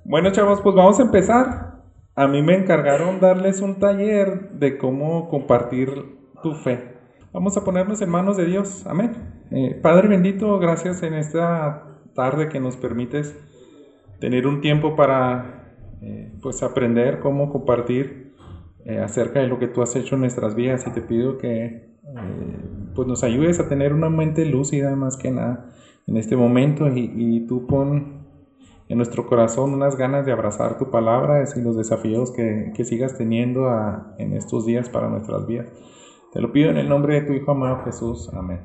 Bueno, chavos, pues vamos a empezar. A mí me encargaron darles un taller de cómo compartir tu fe. Vamos a ponernos en manos de Dios. Amén. Padre bendito, gracias en esta tarde que nos permites tener un tiempo para pues aprender cómo compartir acerca de lo que tú has hecho en nuestras vidas, y te pido que pues nos ayudes a tener una mente lúcida más que nada en este momento, y tú pon en nuestro corazón unas ganas de abrazar tu palabra y los desafíos que sigas teniendo en estos días para nuestras vidas. Te lo pido en el nombre de tu Hijo amado Jesús. Amén.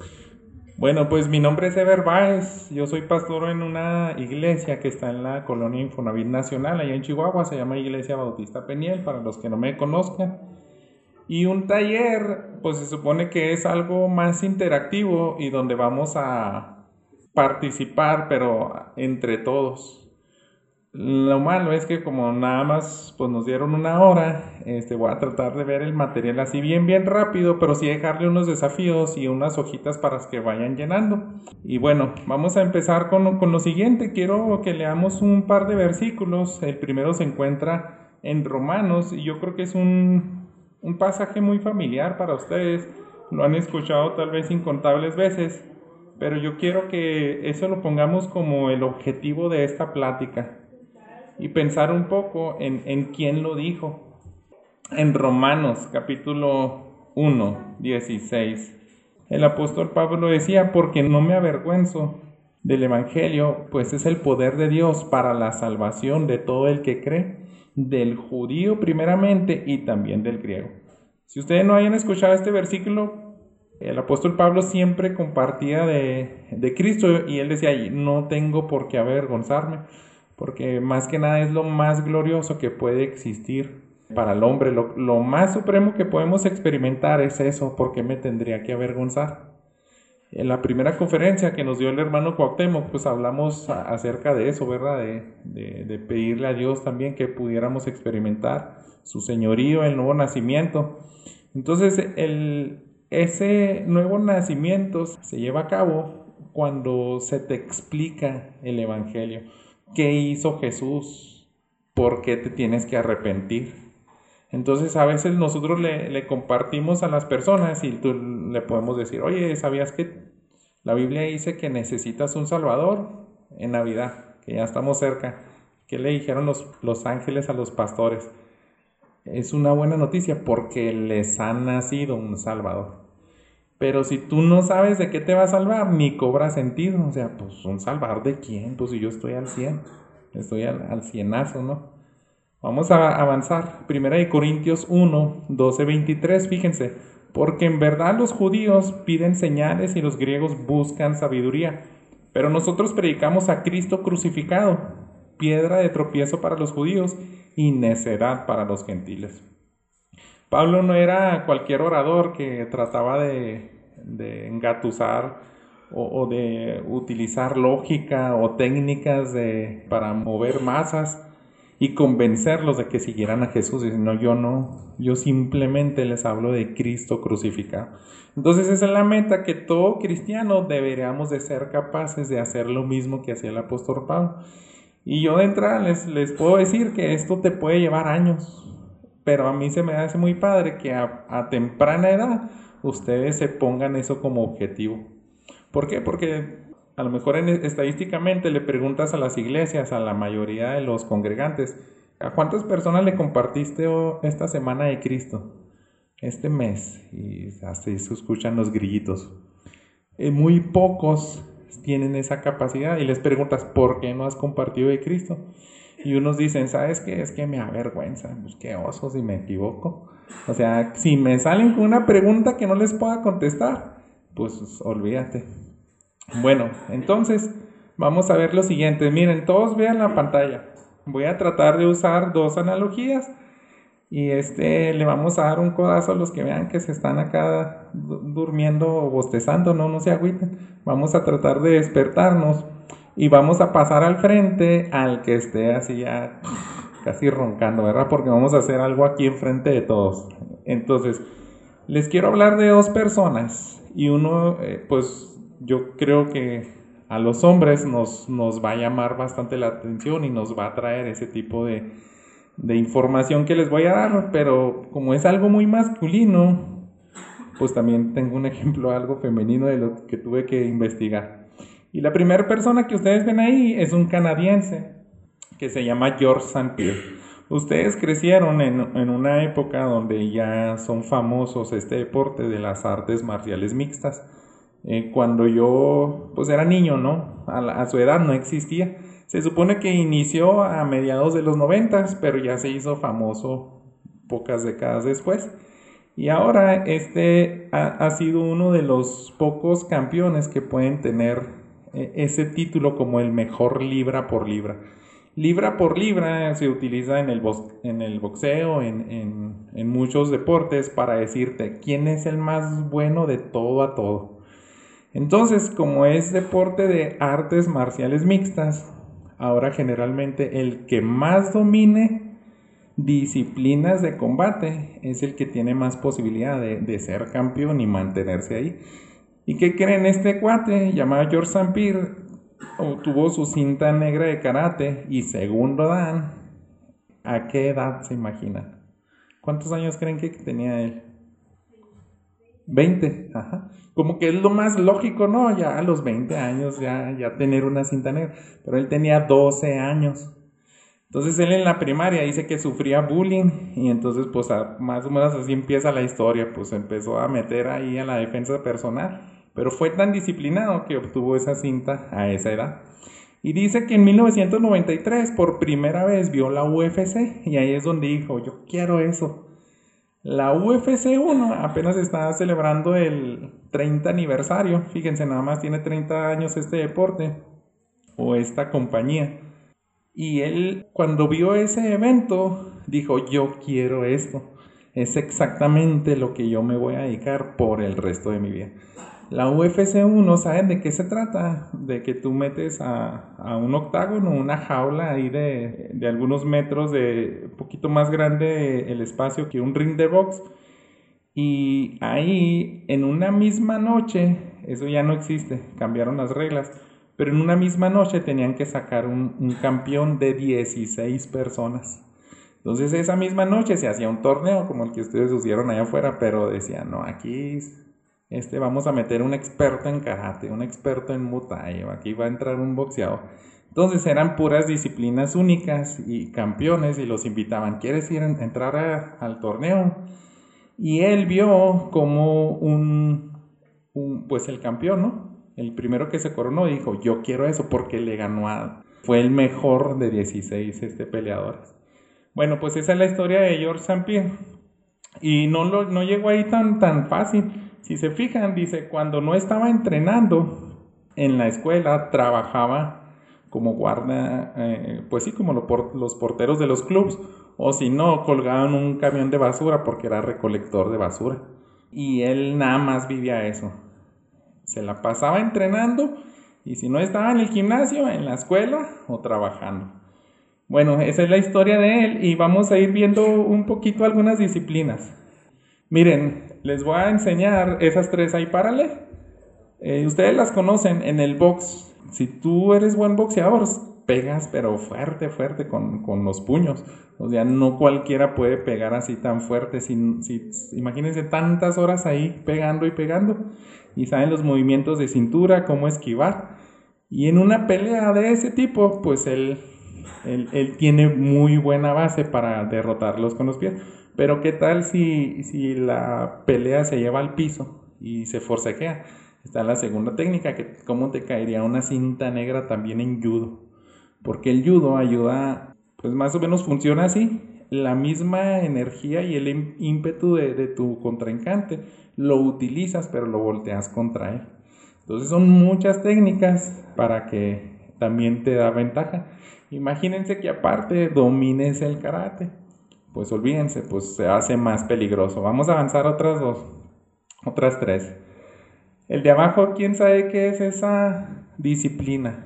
Bueno, pues mi nombre es Ever Báez. Yo soy pastor en una iglesia que está en la colonia Infonavit Nacional, allá en Chihuahua. Se llama Iglesia Bautista Peniel, para los que no me conozcan. Y un taller, pues se supone que es algo más interactivo y donde vamos a participar, pero entre todos. Lo malo es que como nada más pues nos dieron una hora, voy a tratar de ver el material así bien rápido, pero sí dejarle unos desafíos y unas hojitas para que vayan llenando. Y bueno, vamos a empezar con lo siguiente. Quiero que leamos un par de versículos. El primero se encuentra en Romanos, y yo creo que es un pasaje muy familiar para ustedes. Lo han escuchado tal vez incontables veces, pero yo quiero que eso lo pongamos como el objetivo de esta plática y pensar un poco en quién lo dijo. En Romanos capítulo 1:16, el apóstol Pablo decía: porque no me avergüenzo del Evangelio, pues es el poder de Dios para la salvación de todo el que cree, del judío primeramente y también del griego. Si ustedes no hayan escuchado este versículo, el apóstol Pablo siempre compartía de Cristo, y él decía: no tengo por qué avergonzarme, porque más que nada es lo más glorioso que puede existir para el hombre. Lo más supremo que podemos experimentar es eso. ¿Por qué me tendría que avergonzar? En la primera conferencia que nos dio el hermano Cuauhtémoc, pues hablamos acerca de eso, ¿verdad? De pedirle a Dios también que pudiéramos experimentar su señorío, el nuevo nacimiento. Entonces, ese nuevo nacimiento se lleva a cabo cuando se te explica el Evangelio. ¿Qué hizo Jesús? ¿Por qué te tienes que arrepentir? Entonces a veces nosotros le compartimos a las personas, y tú le podemos decir: oye, ¿sabías que la Biblia dice que necesitas un Salvador en Navidad? Que ya estamos cerca. ¿Qué le dijeron los ángeles a los pastores? Es una buena noticia porque les ha nacido un Salvador. Pero si tú no sabes de qué te va a salvar, ni cobra sentido. O sea, pues ¿un salvar de quién? Pues si yo estoy al 100, estoy al cienazo, ¿no? Vamos a avanzar. Primera de Corintios 1:12-23, fíjense: porque en verdad los judíos piden señales y los griegos buscan sabiduría, pero nosotros predicamos a Cristo crucificado, piedra de tropiezo para los judíos y necedad para los gentiles. Pablo no era cualquier orador que trataba de engatusar o de utilizar lógica o técnicas para mover masas y convencerlos de que siguieran a Jesús. Dice: no, yo simplemente les hablo de Cristo crucificado. Entonces esa es la meta, que todo cristiano deberíamos de ser capaces de hacer lo mismo que hacía el apóstol Pablo. Y yo de entrada les puedo decir que esto te puede llevar años, pero a mí se me hace muy padre que a temprana edad ustedes se pongan eso como objetivo. ¿Por qué? Porque a lo mejor estadísticamente le preguntas a las iglesias, a la mayoría de los congregantes: ¿a cuántas personas le compartiste esta semana de Cristo? Este mes. Y así se escuchan los grillitos. Muy pocos tienen esa capacidad, y les preguntas: ¿por qué no has compartido de Cristo? Y unos dicen: ¿sabes qué? Es que me avergüenza. Pues qué oso si me equivoco. O sea, si me salen con una pregunta que no les pueda contestar, pues olvídate. Bueno, entonces vamos a ver lo siguiente. Miren, todos vean la pantalla. Voy a tratar de usar dos analogías, y le vamos a dar un codazo a los que vean que se están acá durmiendo o bostezando. No se agüiten. Vamos a tratar de despertarnos, y vamos a pasar al frente al que esté así ya casi roncando, ¿verdad? Porque vamos a hacer algo aquí enfrente de todos. Entonces, les quiero hablar de dos personas, y uno, pues yo creo que a los hombres nos va a llamar bastante la atención y nos va a traer ese tipo de información que les voy a dar, pero como es algo muy masculino, pues también tengo un ejemplo algo femenino de lo que tuve que investigar. Y la primera persona que ustedes ven ahí es un canadiense que se llama George St. Pierre. Ustedes crecieron en una época donde ya son famosos este deporte de las artes marciales mixtas. Cuando yo pues era niño, ¿no? A su edad no existía. Se supone que inició a mediados de los 90, pero ya se hizo famoso pocas décadas después. Y ahora ha sido uno de los pocos campeones que pueden tener ese título como el mejor libra por libra. Libra por libra se utiliza en el boxeo, en muchos deportes para decirte quién es el más bueno de todo a todo. Entonces, como es deporte de artes marciales mixtas, ahora generalmente el que más domine disciplinas de combate es el que tiene más posibilidad de ser campeón y mantenerse ahí. ¿Y qué creen? Este cuate llamado George St. Pierre obtuvo su cinta negra de karate y segundo dan, ¿a qué edad se imaginan? ¿Cuántos años creen que tenía él? 20, ajá. Como que es lo más lógico, ¿no? Ya a los 20 años ya tener una cinta negra, pero él tenía 12 años. Entonces él en la primaria dice que sufría bullying y entonces pues más o menos así empieza la historia, pues empezó a meter ahí a la defensa personal, pero fue tan disciplinado que obtuvo esa cinta a esa edad. Y dice que en 1993 por primera vez vio la UFC y ahí es donde dijo, yo quiero eso. La UFC 1 apenas está celebrando el 30 aniversario, fíjense, nada más tiene 30 años este deporte o esta compañía. Y él cuando vio ese evento dijo, yo quiero esto, es exactamente lo que yo me voy a dedicar por el resto de mi vida. La UFC 1, ¿saben de qué se trata? De que tú metes a un octágono, una jaula ahí de algunos metros, de un poquito más grande el espacio que un ring de box. Y ahí, en una misma noche, eso ya no existe, cambiaron las reglas, pero en una misma noche tenían que sacar un campeón de 16 personas. Entonces esa misma noche se hacía un torneo como el que ustedes hicieron allá afuera, pero decían, no, aquí vamos a meter un experto en karate, un experto en muay thai, aquí va a entrar un boxeador. Entonces eran puras disciplinas únicas y campeones y los invitaban, ¿quieres entrar al torneo? Y él vio como pues el campeón, ¿no? El primero que se coronó dijo, yo quiero eso porque le ganó fue el mejor de 16 peleadores. Bueno, pues esa es la historia de George St. Pierre. Y no llegó ahí tan fácil. Si se fijan, dice, cuando no estaba entrenando en la escuela, trabajaba como guarda, pues sí, como los porteros de los clubs, o si no, colgaban un camión de basura porque era recolector de basura. Y él nada más vivía eso. Se la pasaba entrenando y si no estaba en el gimnasio, en la escuela o trabajando. Bueno, esa es la historia de él y vamos a ir viendo un poquito algunas disciplinas. Miren, les voy a enseñar esas tres ahí, párale. Ustedes las conocen en el box. Si tú eres buen boxeador, pegas pero fuerte con los puños. O sea, no cualquiera puede pegar así tan fuerte. Imagínense tantas horas ahí pegando y pegando. Y saben los movimientos de cintura, cómo esquivar. Y en una pelea de ese tipo, pues él tiene muy buena base para derrotarlos con los pies. Pero ¿qué tal si la pelea se lleva al piso y se forcejea? Está la segunda técnica, que cómo te caería una cinta negra también en judo. Porque el judo ayuda, pues más o menos funciona así. La misma energía y el ímpetu de tu contrincante lo utilizas, pero lo volteas contra él. Entonces son muchas técnicas para que también te da ventaja. Imagínense que aparte domines el karate. Pues olvídense, pues se hace más peligroso. Vamos a avanzar otras tres. El de abajo, ¿quién sabe qué es esa disciplina?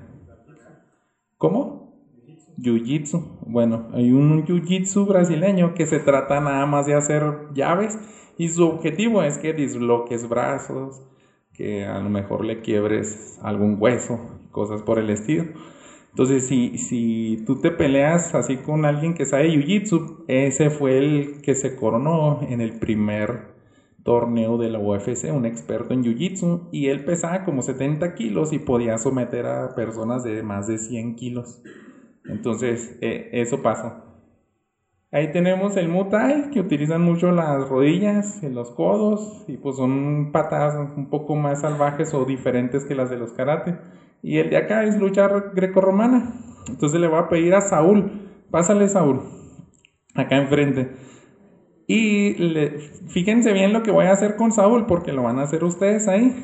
¿Cómo? Jiu-Jitsu. Bueno, hay un Jiu-Jitsu brasileño que se trata nada más de hacer llaves y su objetivo es que disloques brazos, que a lo mejor le quiebres algún hueso, cosas por el estilo. Entonces, si tú te peleas así con alguien que sabe Jiu-Jitsu, ese fue el que se coronó en el primer torneo de la UFC, un experto en Jiu-Jitsu, y él pesaba como 70 kilos y podía someter a personas de más de 100 kilos. Entonces, eso pasó. Ahí tenemos el Muay Thai, que utilizan mucho las rodillas y los codos, y pues son patadas un poco más salvajes o diferentes que las de los karate. Y el de acá es lucha grecorromana. Entonces le voy a pedir a Saúl, pásale Saúl, acá enfrente. Y fíjense bien lo que voy a hacer con Saúl, porque lo van a hacer ustedes ahí.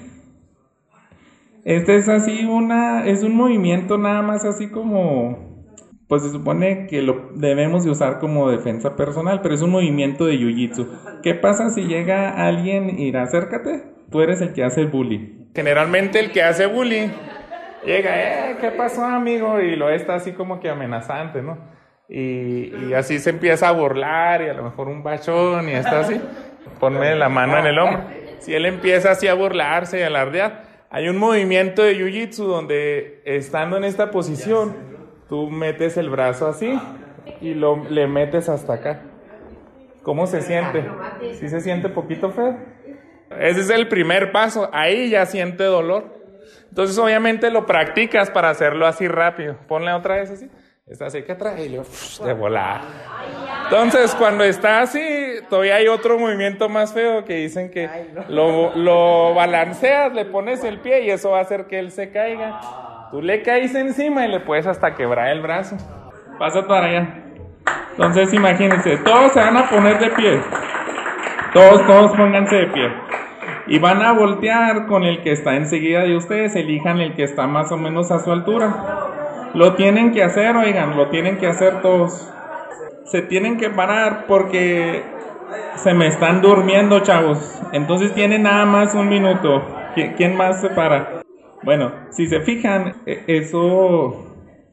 Este es así es un movimiento nada más así como, pues se supone que lo debemos de usar como defensa personal, pero es un movimiento de Jiu-Jitsu. ¿Qué pasa si llega alguien y acércate? Tú eres el que hace el bully. Generalmente el que hace bully llega, ¿qué pasó, amigo? Y lo está así como que amenazante, ¿no? Y así se empieza a burlar y a lo mejor un bachón y está así. Ponme la mano en el hombro. Si él empieza así a burlarse y a alardear, hay un movimiento de Jiu-Jitsu donde estando en esta posición, tú metes el brazo así y le metes hasta acá. ¿Cómo se siente? ¿Sí se siente poquito feo? Ese es el primer paso. Ahí ya siente dolor. Entonces obviamente lo practicas para hacerlo así rápido. Ponle otra vez así. Está así que trae de volar. Entonces cuando está así, todavía hay otro movimiento más feo que dicen que lo balanceas, le pones el pie y eso va a hacer que él se caiga. Tú le caes encima y le puedes hasta quebrar el brazo. Pasa para allá. Entonces imagínense, todos se van a poner de pie. Todos pónganse de pie. Y van a voltear con el que está enseguida de ustedes. Elijan el que está más o menos a su altura. Lo tienen que hacer, oigan, lo tienen que hacer todos. Se tienen que parar porque se me están durmiendo, chavos. Entonces tienen nada más un minuto. ¿Quién más se para? Bueno, si se fijan, eso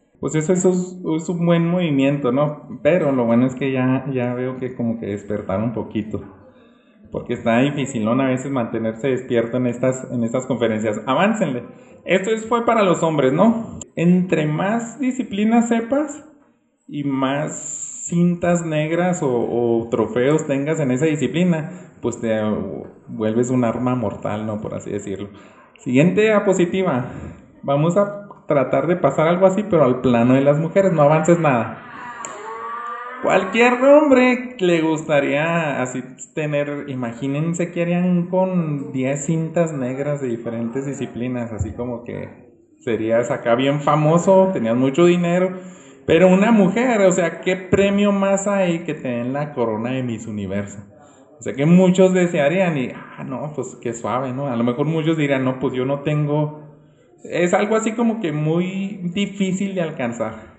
es un buen movimiento, ¿no? Pero lo bueno es que ya veo que como que despertaron un poquito. Porque está dificilón a veces mantenerse despierto en estas conferencias. Aváncenle. Esto fue para los hombres, ¿no? Entre más disciplinas sepas y más cintas negras o trofeos tengas en esa disciplina, pues te vuelves un arma mortal, ¿no? Por así decirlo. Siguiente diapositiva. Vamos a tratar de pasar algo así, pero al plano de las mujeres. No avances nada. Cualquier hombre le gustaría así tener, imagínense que harían con 10 cintas negras de diferentes disciplinas, así como que serías acá bien famoso, tenías mucho dinero, pero una mujer, o sea, ¿qué premio más hay que te den la corona de Miss Universo? O sea, que muchos desearían y, no, pues qué suave, ¿no? A lo mejor muchos dirían, no, pues yo no tengo, es algo así como que muy difícil de alcanzar.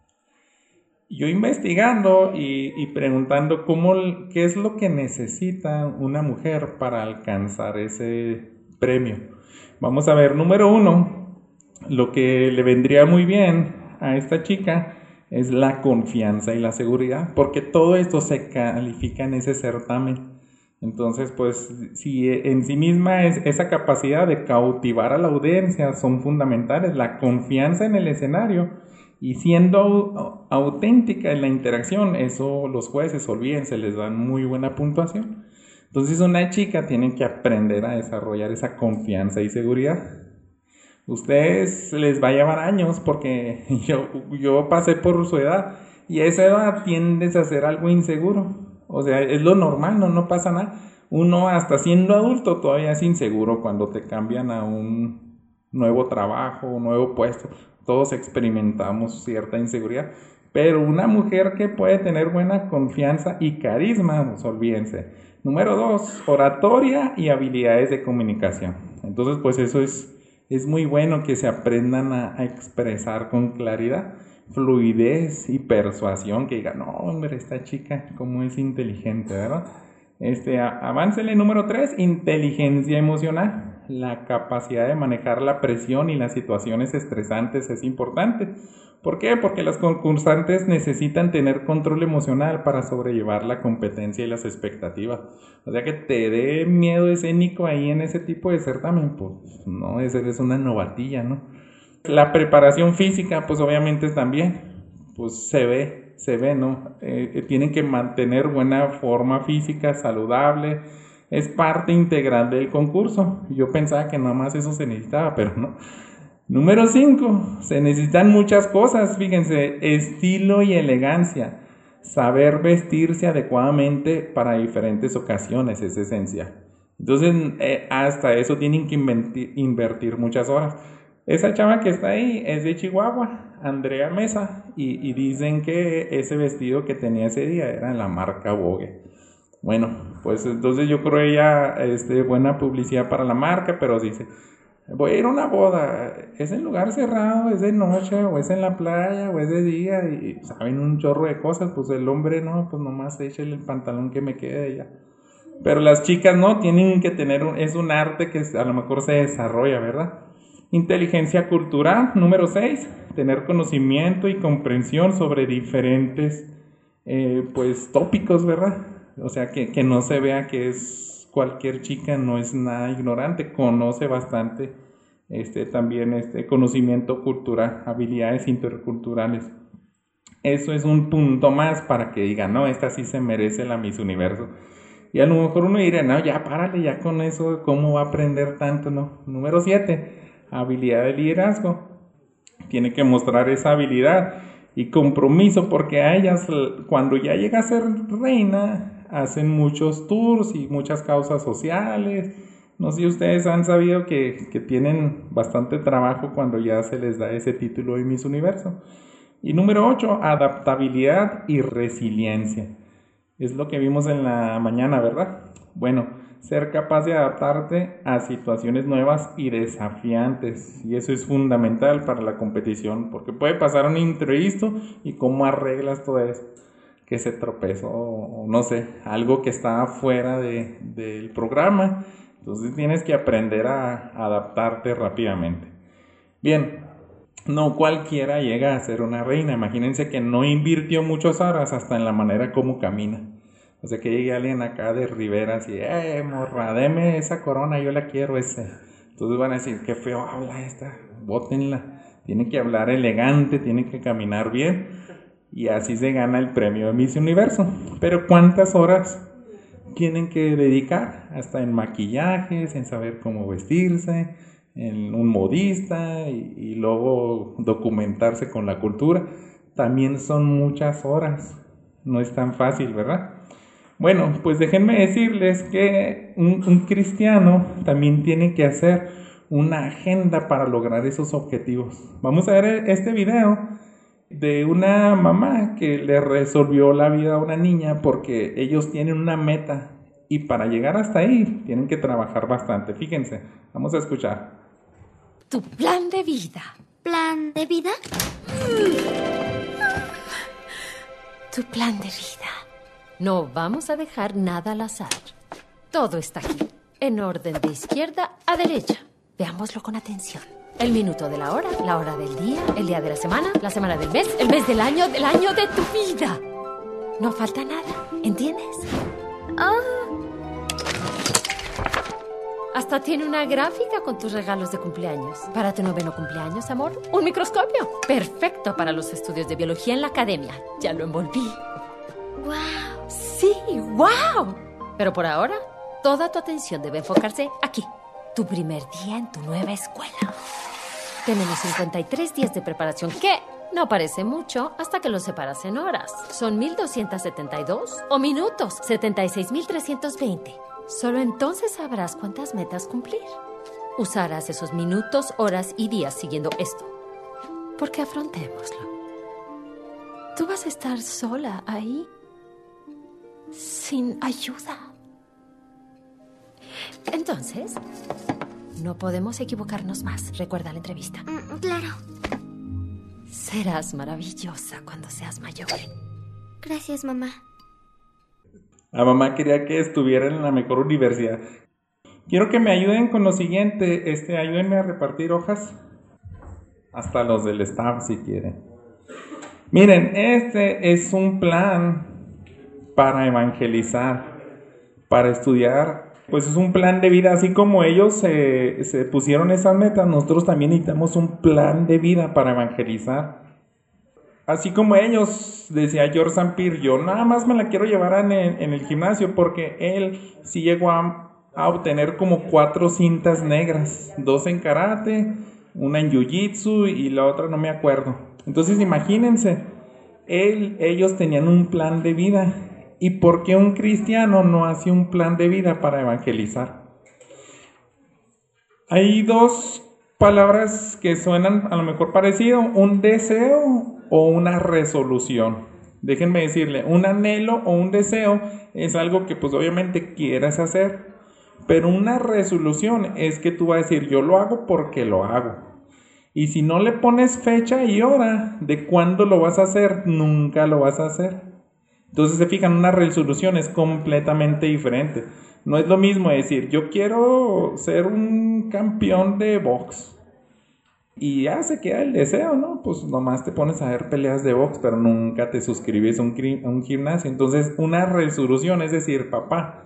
Yo investigando y preguntando qué es lo que necesita una mujer para alcanzar ese premio. Vamos a ver, número 1, lo que le vendría muy bien a esta chica es la confianza y la seguridad, porque todo esto se califica en ese certamen. Entonces, pues, si en sí misma esa capacidad de cautivar a la audiencia son fundamentales, la confianza en el escenario y siendo auténtica en la interacción, eso los jueces, olvídense, les dan muy buena puntuación. Entonces una chica tiene que aprender a desarrollar esa confianza y seguridad. Ustedes les va a llevar años porque yo pasé por su edad y a esa edad tiendes a ser algo inseguro. O sea, es lo normal, no pasa nada. Uno hasta siendo adulto todavía es inseguro cuando te cambian a un nuevo trabajo, un nuevo puesto. Todos experimentamos cierta inseguridad, pero una mujer que puede tener buena confianza y carisma, pues olvídense. Número 2, oratoria y habilidades de comunicación. Entonces, pues eso es muy bueno que se aprendan a expresar con claridad, fluidez y persuasión, que digan, no, hombre, esta chica, cómo es inteligente, ¿verdad? Aváncele. Número 3, inteligencia emocional. La capacidad de manejar la presión y las situaciones estresantes es importante, ¿Por qué? Porque los concursantes necesitan tener control emocional para sobrellevar la competencia y las expectativas. O sea que te dé miedo escénico ahí en ese tipo de certamen, pues no, es una novatilla, ¿no? La preparación física, pues obviamente también, pues se ve, ¿no? Tienen que mantener buena forma física, saludable, es parte integral del concurso. Yo pensaba que nada más eso se necesitaba, pero no. Número 5, se necesitan muchas cosas, fíjense, estilo y elegancia. Saber vestirse adecuadamente para diferentes ocasiones es esencial. Entonces, hasta eso tienen que invertir muchas horas. Esa chava que está ahí es de Chihuahua, Andrea Mesa, y dicen que ese vestido que tenía ese día era en la marca Vogue. Bueno, pues entonces yo creo ella, buena publicidad para la marca, pero dice, voy a ir a una boda, es en lugar cerrado, es de noche, o es en la playa, o es de día, y saben un chorro de cosas, pues el hombre no, pues nomás échale el pantalón que me quede ya. Pero las chicas no, tienen que tener, es un arte que a lo mejor se desarrolla, ¿verdad? Inteligencia cultural, número 6, tener conocimiento y comprensión sobre diferentes, pues, tópicos, ¿verdad? O sea, que no se vea que es cualquier chica, no es nada ignorante, conoce bastante, también conocimiento cultural, habilidades interculturales. Eso es un punto más para que digan, no, esta sí se merece la Miss Universo. Y a lo mejor uno dirá, no, ya párale, ya con eso, ¿cómo va a aprender tanto? No. Número 7, habilidad de liderazgo. Tiene que mostrar esa habilidad y compromiso, porque a ellas, cuando ya llega a ser reina, hacen muchos tours y muchas causas sociales. No sé si ustedes han sabido que tienen bastante trabajo cuando ya se les da ese título de Miss Universo. Y número 8, adaptabilidad y resiliencia. Es lo que vimos en la mañana, ¿verdad? Bueno, ser capaz de adaptarte a situaciones nuevas y desafiantes. Y eso es fundamental para la competición, porque puede pasar un imprevisto y cómo arreglas todo eso. Que se tropezó o no sé, algo que está fuera del programa. Entonces tienes que aprender a adaptarte rápidamente. Bien, no cualquiera llega a ser una reina. Imagínense que no invirtió muchas horas hasta en la manera como camina. O sea, que llegue alguien acá de Rivera así, morra, deme esa corona, yo la quiero ese. Entonces van a decir, qué feo habla esta, bótenla. Tiene que hablar elegante, tiene que caminar bien. Y así se gana el premio de Miss Universo. Pero ¿cuántas horas tienen que dedicar? Hasta en maquillajes, en saber cómo vestirse, en un modista y luego documentarse con la cultura. También son muchas horas. No es tan fácil, ¿verdad? Bueno, pues déjenme decirles que un cristiano también tiene que hacer una agenda para lograr esos objetivos. Vamos a ver este video de una mamá que le resolvió la vida a una niña porque ellos tienen una meta y para llegar hasta ahí tienen que trabajar bastante. Fíjense, vamos a escuchar. Tu plan de vida. ¿Plan de vida? Tu plan de vida. No vamos a dejar nada al azar. Todo está aquí, en orden de izquierda a derecha. Veámoslo con atención. El minuto de la hora del día, el día de la semana del mes, el mes del año de tu vida. No falta nada, ¿entiendes? Hasta tiene una gráfica con tus regalos de cumpleaños. Para tu 9º cumpleaños, amor, un microscopio. Perfecto para los estudios de biología en la academia. Ya lo envolví. ¡Wow! Sí, wow. Pero por ahora, toda tu atención debe enfocarse aquí. Tu primer día en tu nueva escuela. Tenemos 53 días de preparación, que no parece mucho hasta que lo separas en horas. Son 1,272 o minutos, 76,320. Solo entonces sabrás cuántas metas cumplir. Usarás esos minutos, horas y días siguiendo esto. Porque afrontémoslo. Tú vas a estar sola ahí, sin ayuda. Entonces, no podemos equivocarnos más. Recuerda la entrevista. Claro. Serás maravillosa cuando seas mayor. Gracias, mamá. La mamá quería que estuviera en la mejor universidad. Quiero que me ayuden con lo siguiente. Ayúdenme a repartir hojas. Hasta los del staff, si quieren. Miren, este es un plan para evangelizar, para estudiar, pues es un plan de vida, así como ellos se pusieron esas metas, nosotros también necesitamos un plan de vida para evangelizar. Así como ellos, decía George St. Pierre, yo nada más me la quiero llevar en el gimnasio, porque él sí llegó a obtener como 4 cintas negras, 2 en karate, una en jiu-jitsu y la otra no me acuerdo. Entonces imagínense, ellos tenían un plan de vida. ¿Y por qué un cristiano no hace un plan de vida para evangelizar? Hay 2 palabras que suenan a lo mejor parecido, un deseo o una resolución. Déjenme decirle, un anhelo o un deseo es algo que pues obviamente quieras hacer, pero una resolución es que tú vas a decir, yo lo hago porque lo hago. Y si no le pones fecha y hora de cuándo lo vas a hacer, nunca lo vas a hacer. Entonces se fijan, una resolución es completamente diferente. No es lo mismo decir, yo quiero ser un campeón de box. Y ya se queda el deseo, ¿no? Pues nomás te pones a ver peleas de box, pero nunca te suscribes a un gimnasio. Entonces una resolución es decir, papá,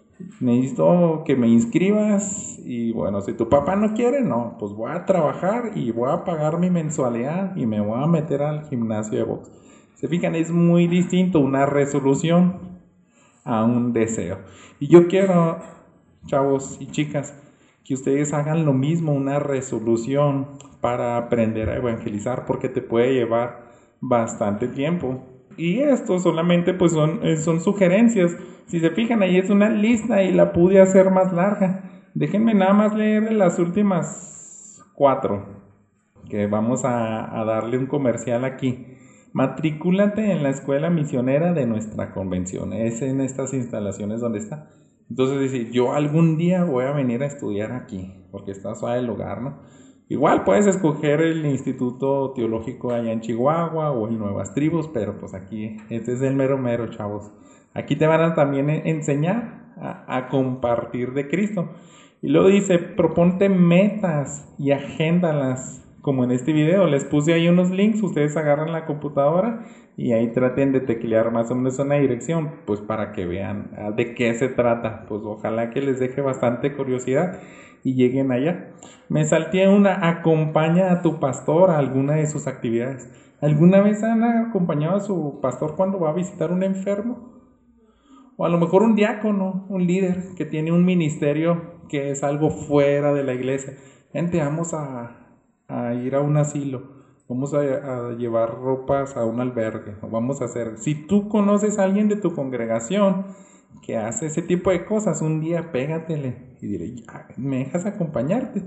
necesito que me inscribas. Y bueno, si tu papá no quiere, no, pues voy a trabajar y voy a pagar mi mensualidad y me voy a meter al gimnasio de box. Se fijan, es muy distinto una resolución a un deseo. Y yo quiero, chavos y chicas, que ustedes hagan lo mismo, una resolución para aprender a evangelizar, porque te puede llevar bastante tiempo. Y esto solamente pues son sugerencias. Si se fijan, ahí es una lista y la pude hacer más larga. Déjenme nada más leer las últimas 4, que vamos a darle un comercial aquí. Matricúlate en la escuela misionera de nuestra convención. Es en estas instalaciones donde está. Entonces dice, yo algún día voy a venir a estudiar aquí, porque está suave el lugar, ¿no? Igual puedes escoger el Instituto Teológico allá en Chihuahua o en Nuevas Tribus, pero pues aquí, este es el mero mero, chavos. Aquí te van a también enseñar a compartir de Cristo. Y luego dice, proponte metas y agéndalas. Como en este video, les puse ahí unos links, ustedes agarran la computadora y ahí traten de teclear más o menos una dirección, pues para que vean de qué se trata. Pues ojalá que les deje bastante curiosidad y lleguen allá. Me salté una, acompaña a tu pastor a alguna de sus actividades. ¿Alguna vez han acompañado a su pastor cuando va a visitar un enfermo? O a lo mejor un diácono, un líder que tiene un ministerio que es algo fuera de la iglesia. Gente, vamos a ir a un asilo, vamos a llevar ropas a un albergue, o vamos a hacer, si tú conoces a alguien de tu congregación que hace ese tipo de cosas, un día pégatele y dile, ya, ¿me dejas acompañarte?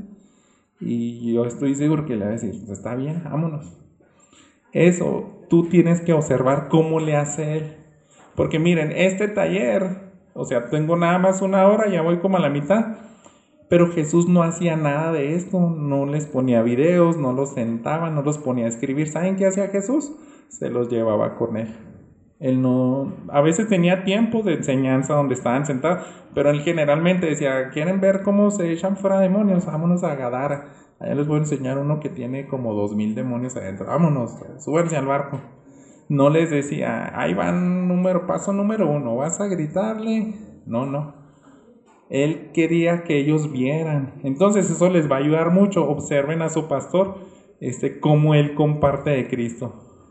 Y yo estoy seguro que le va a decir, pues está bien, vámonos. Eso, tú tienes que observar cómo le hace él, porque miren, este taller, o sea, tengo nada más 1 hora, ya voy como a la mitad. Pero Jesús no hacía nada de esto, no les ponía videos, no los sentaba, no los ponía a escribir. ¿Saben qué hacía Jesús? Se los llevaba con él. Él no, a veces tenía tiempo de enseñanza donde estaban sentados, pero él generalmente decía, ¿quieren ver cómo se echan fuera demonios? Vámonos a Gadara. Allá les voy a enseñar uno que tiene como 2000 demonios adentro. Vámonos, súbanse al barco. No les decía, ahí van paso número 1, ¿vas a gritarle? No. Él quería que ellos vieran. Entonces eso les va a ayudar mucho. Observen a su pastor, cómo él comparte de Cristo.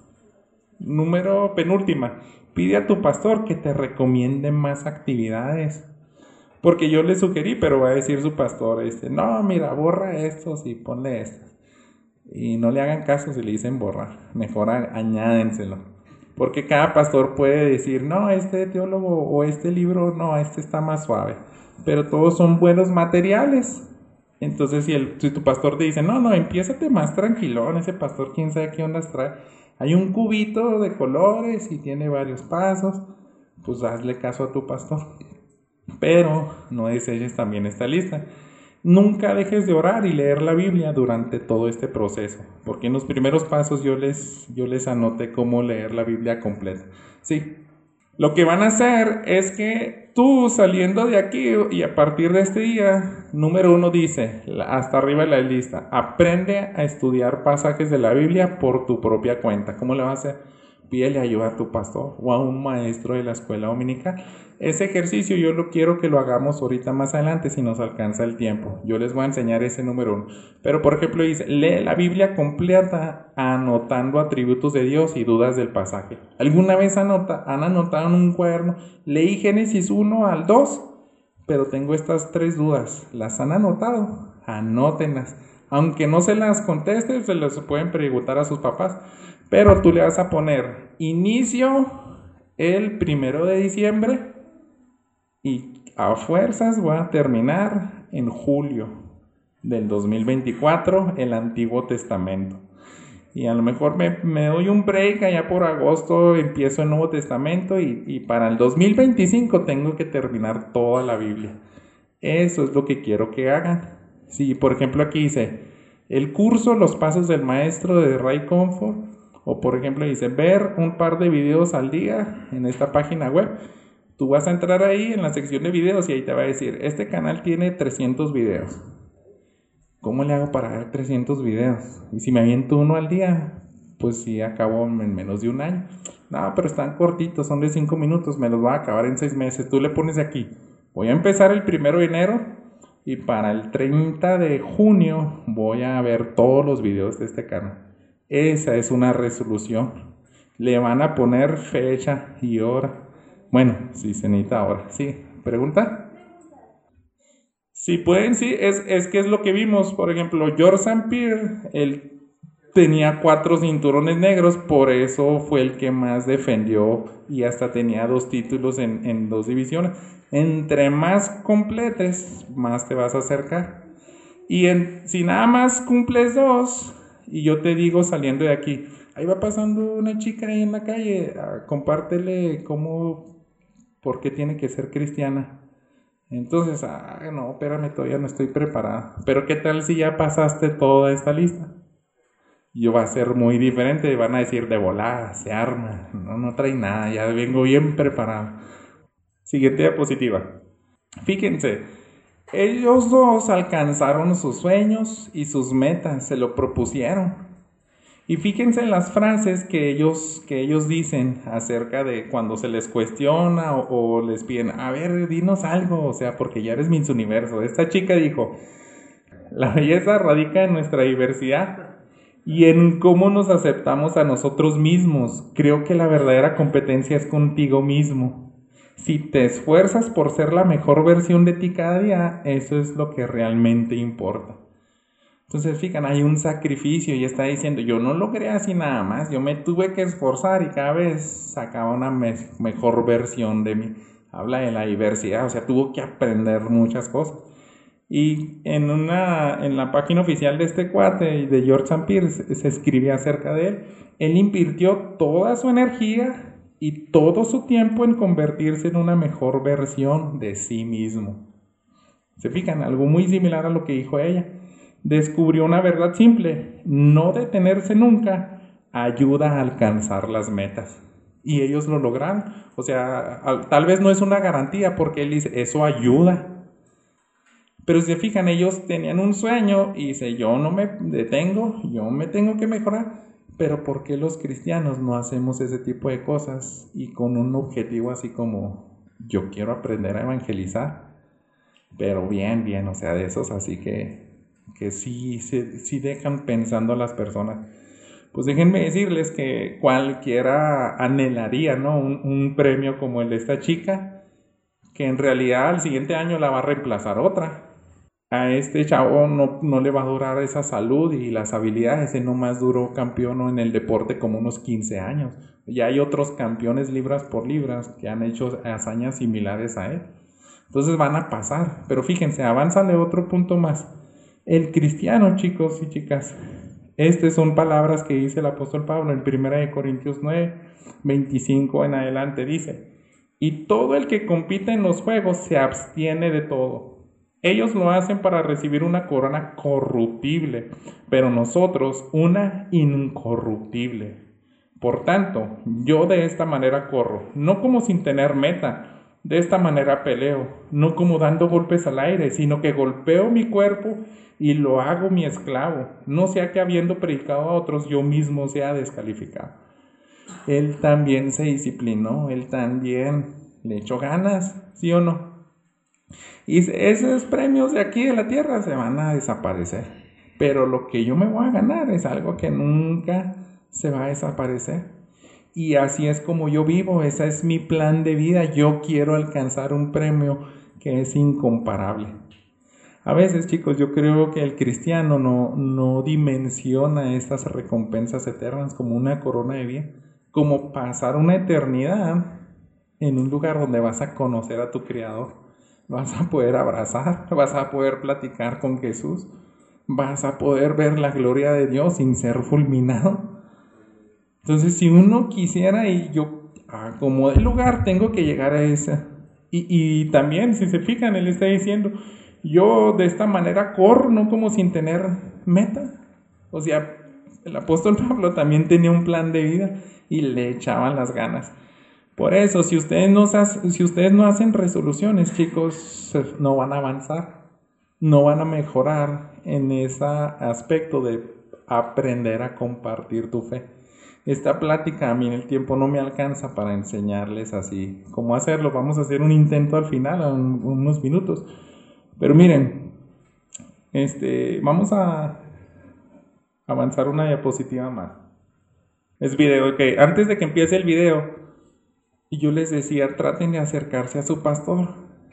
Penúltima. Pide a tu pastor que te recomiende más actividades. Porque yo le sugerí, pero va a decir su pastor, no, mira, borra estos y ponle estos. Y no le hagan caso si le dicen borrar. Mejor añádenselo. Porque cada pastor puede decir, no, este teólogo o este libro, no, este está más suave. Pero todos son buenos materiales. Entonces si tu pastor te dice, no, empiézate más tranquilón, ese pastor quién sabe qué ondas trae. Hay un cubito de colores y tiene varios pasos, pues hazle caso a tu pastor. Pero no deseches también esta lista. Nunca dejes de orar y leer la Biblia durante todo este proceso, porque en los primeros pasos yo les anoté cómo leer la Biblia completa. Sí. Lo que van a hacer es que tú saliendo de aquí y a partir de este día, número 1 dice, hasta arriba de la lista, aprende a estudiar pasajes de la Biblia por tu propia cuenta. ¿Cómo le vas a hacer? Pídele ayuda a tu pastor o a un maestro de la escuela dominical. Ese ejercicio yo lo quiero que lo hagamos ahorita más adelante si nos alcanza el tiempo. Yo les voy a enseñar ese número 1. Pero por ejemplo dice, lee la Biblia completa anotando atributos de Dios y dudas del pasaje. ¿Alguna vez han anotado en un cuaderno? Leí Génesis 1 al 2, pero tengo estas 3 dudas. ¿Las han anotado? Anótenlas. Aunque no se las conteste, se las pueden preguntar a sus papás. Pero tú le vas a poner inicio el 1 de diciembre y a fuerzas voy a terminar en julio del 2024 el Antiguo Testamento. Y a lo mejor me doy un break, allá por agosto empiezo el Nuevo Testamento y para el 2025 tengo que terminar toda la Biblia. Eso es lo que quiero que hagan. Si por ejemplo aquí dice el curso Los Pasos del Maestro de Ray Comfort, o por ejemplo dice ver un par de videos al día en esta página web, tú vas a entrar ahí en la sección de videos y ahí te va a decir, este canal tiene 300 videos. ¿Cómo le hago para ver 300 videos? Y si me aviento uno al día, pues sí, acabo en menos de un año. No, pero están cortitos, son de 5 minutos, me los voy a acabar en 6 meses. Tú le pones aquí, voy a empezar el 1 de enero y para el 30 de junio voy a ver todos los videos de este canal. Esa es una resolución. Le van a poner fecha y hora. Bueno, si se necesita hora. ¿Sí? ¿Pregunta? Si pueden, sí. Es que es lo que vimos. Por ejemplo, George St. Pierre, él tenía 4 cinturones negros. Por eso fue el que más defendió. Y hasta tenía 2 títulos en 2 divisiones. Entre más completes, más te vas a acercar. Y si nada más cumples 2... y yo te digo saliendo de aquí, ahí va pasando una chica ahí en la calle, compártele por qué tiene que ser cristiana. Entonces, no, espérame, todavía no estoy preparado. Pero ¿qué tal si ya pasaste toda esta lista? Y va a ser muy diferente, van a decir de volada, se arma, no trae nada, ya vengo bien preparado. Siguiente diapositiva. Fíjense. Ellos 2 alcanzaron sus sueños y sus metas, se lo propusieron. Y fíjense en las frases que ellos dicen acerca de cuando se les cuestiona o les piden, a ver, dinos algo, o sea, porque ya eres Miss Universo. Esta chica dijo, la belleza radica en nuestra diversidad y en cómo nos aceptamos a nosotros mismos. Creo que la verdadera competencia es contigo mismo. Si te esfuerzas por ser la mejor versión de ti cada día, eso es lo que realmente importa. Entonces, fíjense, hay un sacrificio y está diciendo, yo no logré así nada más, yo me tuve que esforzar y cada vez sacaba una mejor versión de mí. Habla de la diversidad, o sea, tuvo que aprender muchas cosas. Y en la página oficial de este cuate, de George St. Pierre, se escribe acerca de él. Él invirtió toda su energía y todo su tiempo en convertirse en una mejor versión de sí mismo. ¿Se fijan? Algo muy similar a lo que dijo ella. Descubrió una verdad simple: no detenerse nunca ayuda a alcanzar las metas. Y ellos lo lograron. O sea, tal vez no es una garantía porque él dice, eso ayuda. Pero si se fijan, ellos tenían un sueño y dice, yo no me detengo, yo me tengo que mejorar. Pero ¿por qué los cristianos no hacemos ese tipo de cosas y con un objetivo así como yo quiero aprender a evangelizar? Pero bien, o sea, de esos así que sí dejan pensando a las personas. Pues déjenme decirles que cualquiera anhelaría, ¿no? Un premio como el de esta chica, que en realidad al siguiente año la va a reemplazar otra. A este chavo no le va a durar esa salud y las habilidades. Ese nomás duró campeón en el deporte como unos 15 años. Ya hay otros campeones libras por libras que han hecho hazañas similares a él. Entonces van a pasar. Pero fíjense, avánzale otro punto más. El cristiano, chicos y chicas, estas son palabras que dice el apóstol Pablo en 1 Corintios 9, 25 en adelante. Dice, y todo el que compite en los juegos se abstiene de todo. Ellos lo hacen para recibir una corona corruptible, pero nosotros una incorruptible. Por tanto, yo de esta manera corro, no como sin tener meta, de esta manera peleo, no como dando golpes al aire, sino que golpeo mi cuerpo y lo hago mi esclavo, no sea que habiendo predicado a otros yo mismo sea descalificado. él también se disciplinó, él también le echó ganas, ¿sí o no? Y esos premios de aquí de la tierra se van a desaparecer, pero lo que yo me voy a ganar es algo que nunca se va a desaparecer. Y así es como yo vivo, ese es mi plan de vida. Yo quiero alcanzar un premio que es incomparable. A veces, chicos, yo creo que el cristiano no dimensiona estas recompensas eternas como una corona de vida, como pasar una eternidad en un lugar donde vas a conocer a tu Creador, vas a poder abrazar, vas a poder platicar con Jesús, vas a poder ver la gloria de Dios sin ser fulminado. Entonces, si uno quisiera, y yo como del lugar tengo que llegar a esa. Y también, si se fijan, él está diciendo, yo de esta manera corro, no como sin tener meta. O sea, el apóstol Pablo también tenía un plan de vida y le echaban las ganas. Por eso, si ustedes no hacen resoluciones, chicos, no van a avanzar, no van a mejorar en ese aspecto de aprender a compartir tu fe. Esta plática a mí en el tiempo no me alcanza para enseñarles así cómo hacerlo. Vamos a hacer un intento al final, en unos minutos. Pero miren, vamos a avanzar una diapositiva más. Es video, ok. Antes de que empiece el video, yo les decía, traten de acercarse a su pastor.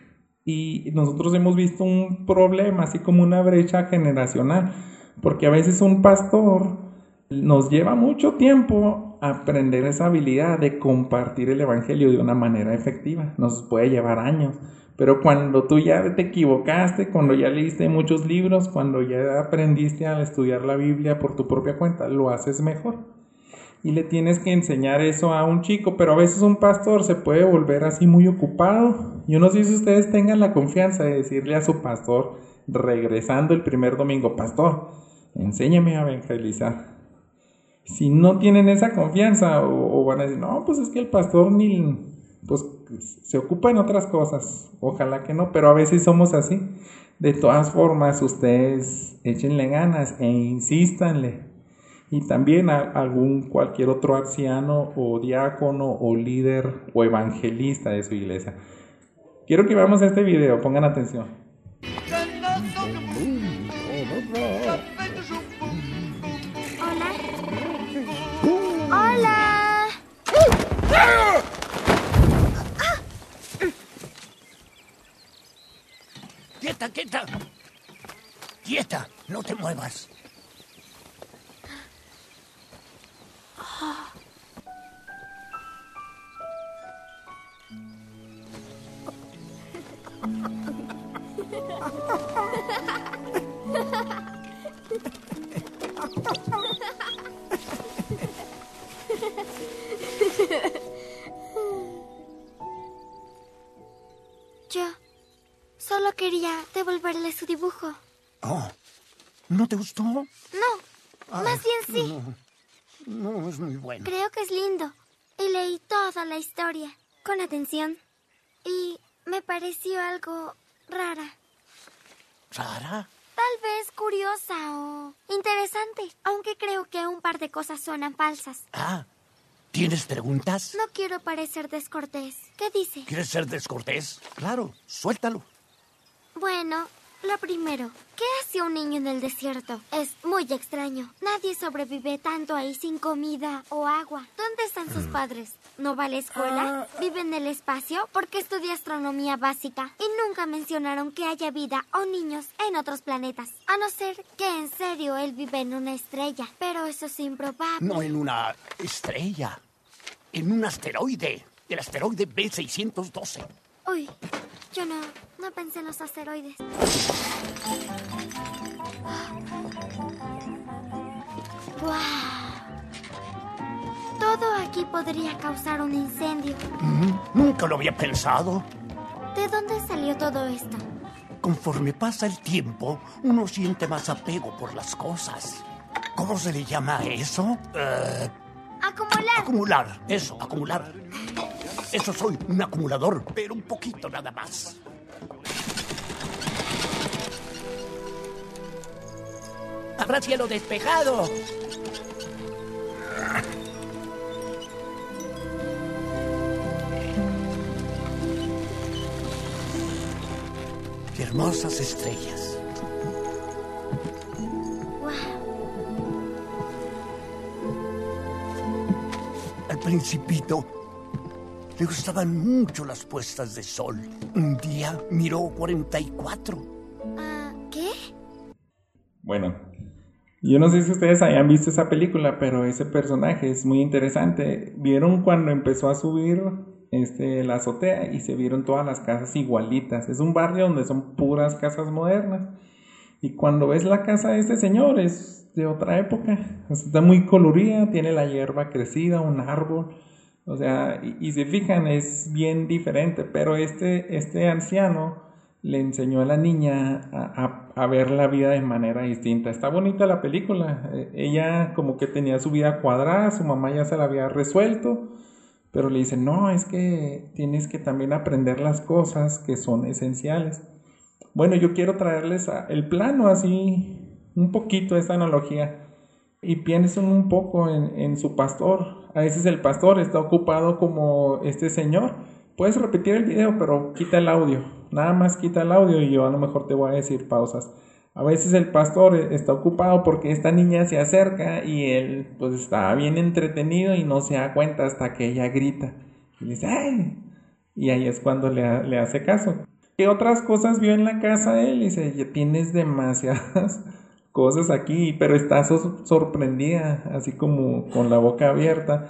Y nosotros hemos visto un problema, así como una brecha generacional, porque a veces un pastor nos lleva mucho tiempo aprender esa habilidad de compartir el evangelio de una manera efectiva. Nos puede llevar años, pero cuando tú ya te equivocaste, cuando ya leíste muchos libros, cuando ya aprendiste a estudiar la Biblia por tu propia cuenta, lo haces mejor. Y le tienes que enseñar eso a un chico, pero a veces un pastor se puede volver así muy ocupado. Yo no sé si ustedes tengan la confianza de decirle a su pastor, regresando el primer domingo, pastor, enséñame a evangelizar. Si no tienen esa confianza o van a decir, no, pues es que el pastor pues se ocupa en otras cosas, ojalá que no, pero a veces somos así. De todas formas, ustedes échenle ganas e insístanle. Y también a cualquier otro anciano o diácono o líder o evangelista de su iglesia. Quiero que veamos este video, pongan atención. ¡Hola! ¡Quieta, quieta! ¡Quieta! ¡No te muevas! Yo solo quería devolverle su dibujo. Oh, ¿no te gustó? No, más bien sí. No, es muy bueno. Creo que es lindo. Y leí toda la historia con atención. Y me pareció algo rara. ¿Rara? Tal vez curiosa o interesante, aunque creo que un par de cosas suenan falsas. Ah, ¿tienes preguntas? No quiero parecer descortés. ¿Qué dice? ¿Quieres ser descortés? Claro, suéltalo. Bueno, lo primero, ¿qué hace un niño en el desierto? Es muy extraño. Nadie sobrevive tanto ahí sin comida o agua. ¿Dónde están sus padres? ¿No va a la escuela? ¿Vive en el espacio? ¿Por qué estudia astronomía básica? Y nunca mencionaron que haya vida o niños en otros planetas. A no ser que en serio él vive en una estrella. Pero eso es improbable. No en una estrella. En un asteroide. El asteroide B612. Uy, yo no pensé en los asteroides. ¡Wow! Todo aquí podría causar un incendio. Nunca lo había pensado. ¿De dónde salió todo esto? Conforme pasa el tiempo, uno siente más apego por las cosas. ¿Cómo se le llama a eso? Acumular. Acumular. Eso, acumular. Eso soy, un acumulador, pero un poquito nada más. ¡Habrá cielo despejado! hermosas estrellas. Al Principito le gustaban mucho las puestas de sol. Un día miró 44. ¿Qué? Bueno, yo no sé si ustedes hayan visto esa película, pero ese personaje es muy interesante. ¿Vieron cuando empezó a subir la azotea y se vieron todas las casas igualitas? Es un barrio donde son puras casas modernas. Y cuando ves la casa de este señor es de otra época. O sea, está muy colorida, tiene la hierba crecida, un árbol. O sea, y se fijan, es bien diferente. Pero este anciano le enseñó a la niña a ver la vida de manera distinta. Está bonita la película. Ella como que tenía su vida cuadrada, su mamá ya se la había resuelto, pero le dice, no, es que tienes que también aprender las cosas que son esenciales. Bueno, yo quiero traerles el plano así, un poquito esta analogía, y piensen un poco en su pastor. A veces el pastor está ocupado como este señor. Puedes repetir el video, pero quita el audio. Nada más quita el audio y yo a lo mejor te voy a decir pausas. A veces el pastor está ocupado porque esta niña se acerca y él pues está bien entretenido y no se da cuenta hasta que ella grita. Y le dice, ¡ay! Y ahí es cuando le hace caso. ¿Qué otras cosas vio en la casa de él? Y dice, ya tienes demasiadas cosas aquí, pero está sorprendida, así como con la boca abierta.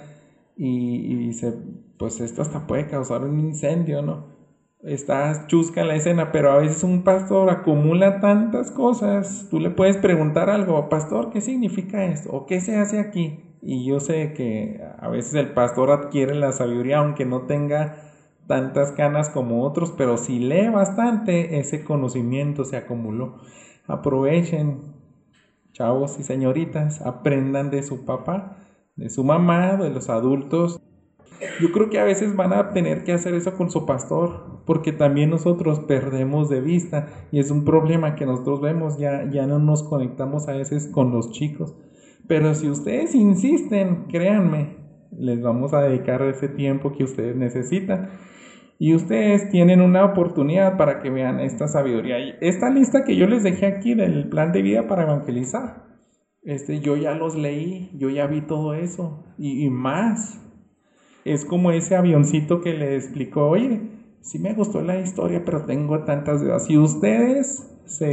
Y dice, pues esto hasta puede causar un incendio, ¿no? Está chusca la escena, pero a veces un pastor acumula tantas cosas. Tú le puedes preguntar algo, pastor, ¿qué significa esto? ¿O qué se hace aquí? Y yo sé que a veces el pastor adquiere la sabiduría, aunque no tenga tantas canas como otros, pero si lee bastante, ese conocimiento se acumuló. Aprovechen, chavos y señoritas, aprendan de su papá, de su mamá, de los adultos. Yo creo que a veces van a tener que hacer eso con su pastor, porque también nosotros perdemos de vista y es un problema que nosotros vemos, ya no nos conectamos a veces con los chicos. Pero si ustedes insisten, créanme, les vamos a dedicar ese tiempo que ustedes necesitan. Y ustedes tienen una oportunidad para que vean esta sabiduría. Esta lista que yo les dejé aquí del plan de vida para evangelizar, yo ya los leí, yo ya vi todo eso y más. Es como ese avioncito que le explicó, oye, sí me gustó la historia, pero tengo tantas dudas. Si ustedes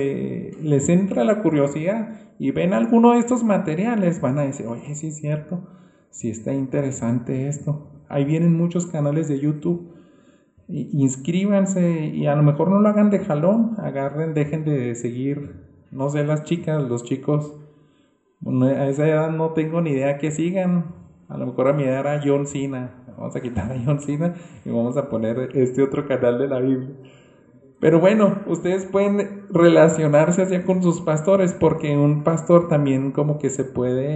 les entra la curiosidad y ven alguno de estos materiales, van a decir, oye, sí es cierto, sí está interesante esto. Ahí vienen muchos canales de YouTube. Inscríbanse y a lo mejor no lo hagan de jalón, dejen de seguir, no sé, las chicas, los chicos. Bueno, a esa edad no tengo ni idea que sigan. A lo mejor a mi edad era John Cena. Vamos a quitar a John Cena y vamos a poner este otro canal de la Biblia. Pero bueno, ustedes pueden relacionarse así con sus pastores, porque un pastor también como que se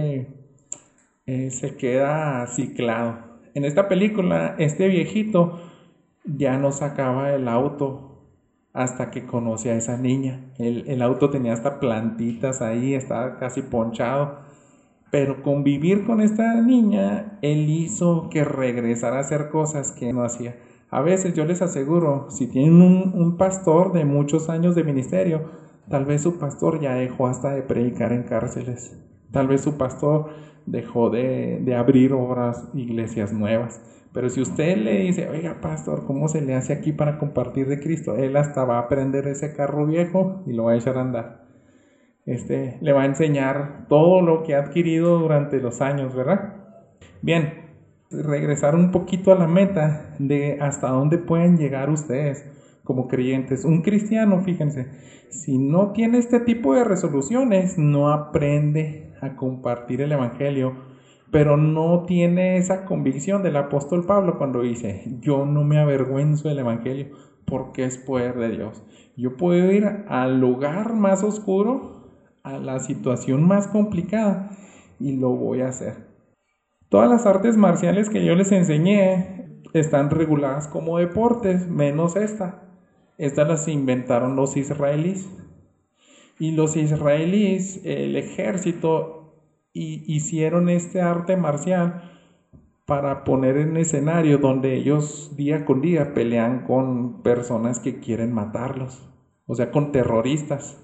queda ciclado. En esta película, este viejito ya no sacaba el auto hasta que conocí a esa niña. El auto tenía hasta plantitas ahí, estaba casi ponchado. Pero convivir con esta niña, él hizo que regresara a hacer cosas que no hacía. A veces yo les aseguro, si tienen un pastor de muchos años de ministerio, tal vez su pastor ya dejó hasta de predicar en cárceles. Tal vez su pastor dejó de abrir obras, iglesias nuevas. Pero si usted le dice, oiga pastor, ¿cómo se le hace aquí para compartir de Cristo? Él hasta va a prender ese carro viejo y lo va a echar a andar. Le va a enseñar todo lo que ha adquirido durante los años, ¿verdad? Bien, regresar un poquito a la meta de hasta dónde pueden llegar ustedes como creyentes. Un cristiano, fíjense, si no tiene este tipo de resoluciones, no aprende a compartir el evangelio, pero no tiene esa convicción del apóstol Pablo cuando dice, yo no me avergüenzo del evangelio porque es poder de Dios. Yo puedo ir al lugar más oscuro, a la situación más complicada, y lo voy a hacer. Todas las artes marciales que yo les enseñé están reguladas como deportes, menos esta. Estas las inventaron los israelíes. Y los israelíes, el ejército, hicieron este arte marcial para poner en escenario donde ellos día con día pelean con personas que quieren matarlos. o sea, con terroristas.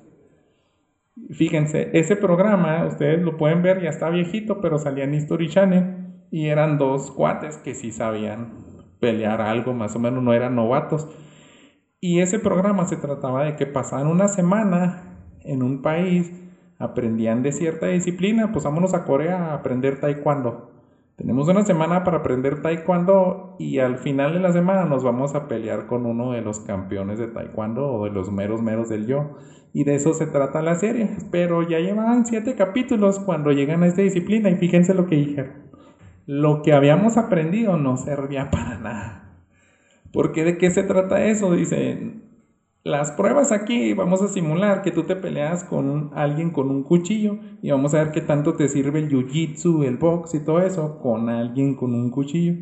Fíjense, ese programa, ustedes lo pueden ver, ya está viejito, pero salía en History Channel y eran dos cuates que sí sabían pelear algo, más o menos, no eran novatos. Y ese programa se trataba de que pasaban una semana en un país, aprendían de cierta disciplina, pues vámonos a Corea a aprender taekwondo. Tenemos una semana para aprender taekwondo y al final de la semana nos vamos a pelear con uno de los campeones de taekwondo o de los meros del yo. Y de eso se trata la serie. Pero ya llevaban 7 capítulos cuando llegan a esta disciplina y fíjense lo que dijeron. Lo que habíamos aprendido no servía para nada. ¿Por qué? ¿De qué se trata eso? Dicen, las pruebas aquí vamos a simular que tú te peleas con alguien con un cuchillo y vamos a ver qué tanto te sirve el jiu-jitsu, el box y todo eso con alguien con un cuchillo.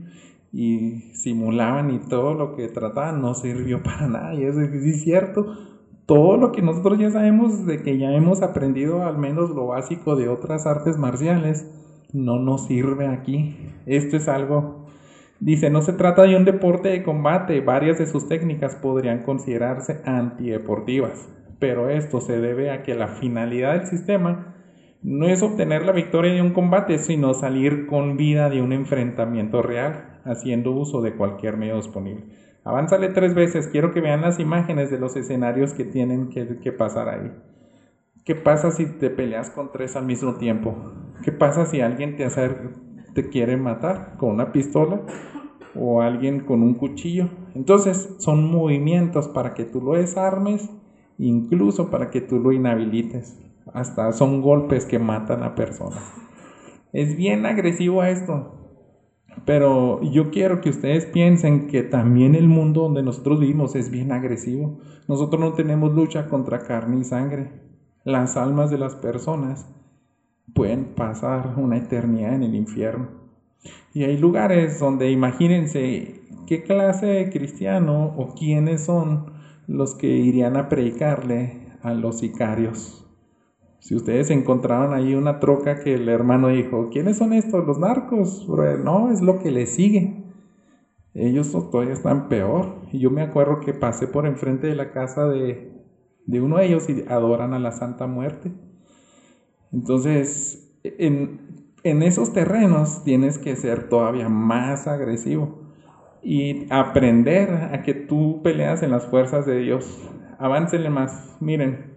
Y simulaban y todo lo que trataban no sirvió para nada. Y eso sí es cierto. Todo lo que nosotros ya sabemos, de que ya hemos aprendido al menos lo básico de otras artes marciales, no nos sirve aquí. Esto es algo, dice, no se trata de un deporte de combate, varias de sus técnicas podrían considerarse antideportivas, pero esto se debe a que la finalidad del sistema no es obtener la victoria de un combate, sino salir con vida de un enfrentamiento real, haciendo uso de cualquier medio disponible. Avánzale 3 veces, quiero que vean las imágenes de los escenarios que tienen que pasar ahí. ¿Qué pasa si te peleas con 3 al mismo tiempo? ¿Qué pasa si alguien te quiere matar con una pistola o alguien con un cuchillo? Entonces son movimientos para que tú lo desarmes, incluso para que tú lo inhabilites. Hasta son golpes que matan a personas. Es bien agresivo esto. Pero yo quiero que ustedes piensen que también el mundo donde nosotros vivimos es bien agresivo. Nosotros no tenemos lucha contra carne y sangre. Las almas de las personas pueden pasar una eternidad en el infierno. Y hay lugares donde, imagínense, ¿qué clase de cristiano o quiénes son los que irían a predicarle a los sicarios? Si ustedes encontraron ahí una troca que el hermano dijo, ¿quiénes son estos? ¿Los narcos? No, es lo que les sigue. Ellos todavía están peor. Y yo me acuerdo que pasé por enfrente de la casa de uno de ellos y adoran a la Santa Muerte. Entonces, en esos terrenos tienes que ser todavía más agresivo y aprender a que tú peleas en las fuerzas de Dios. Aváncenle más. Miren.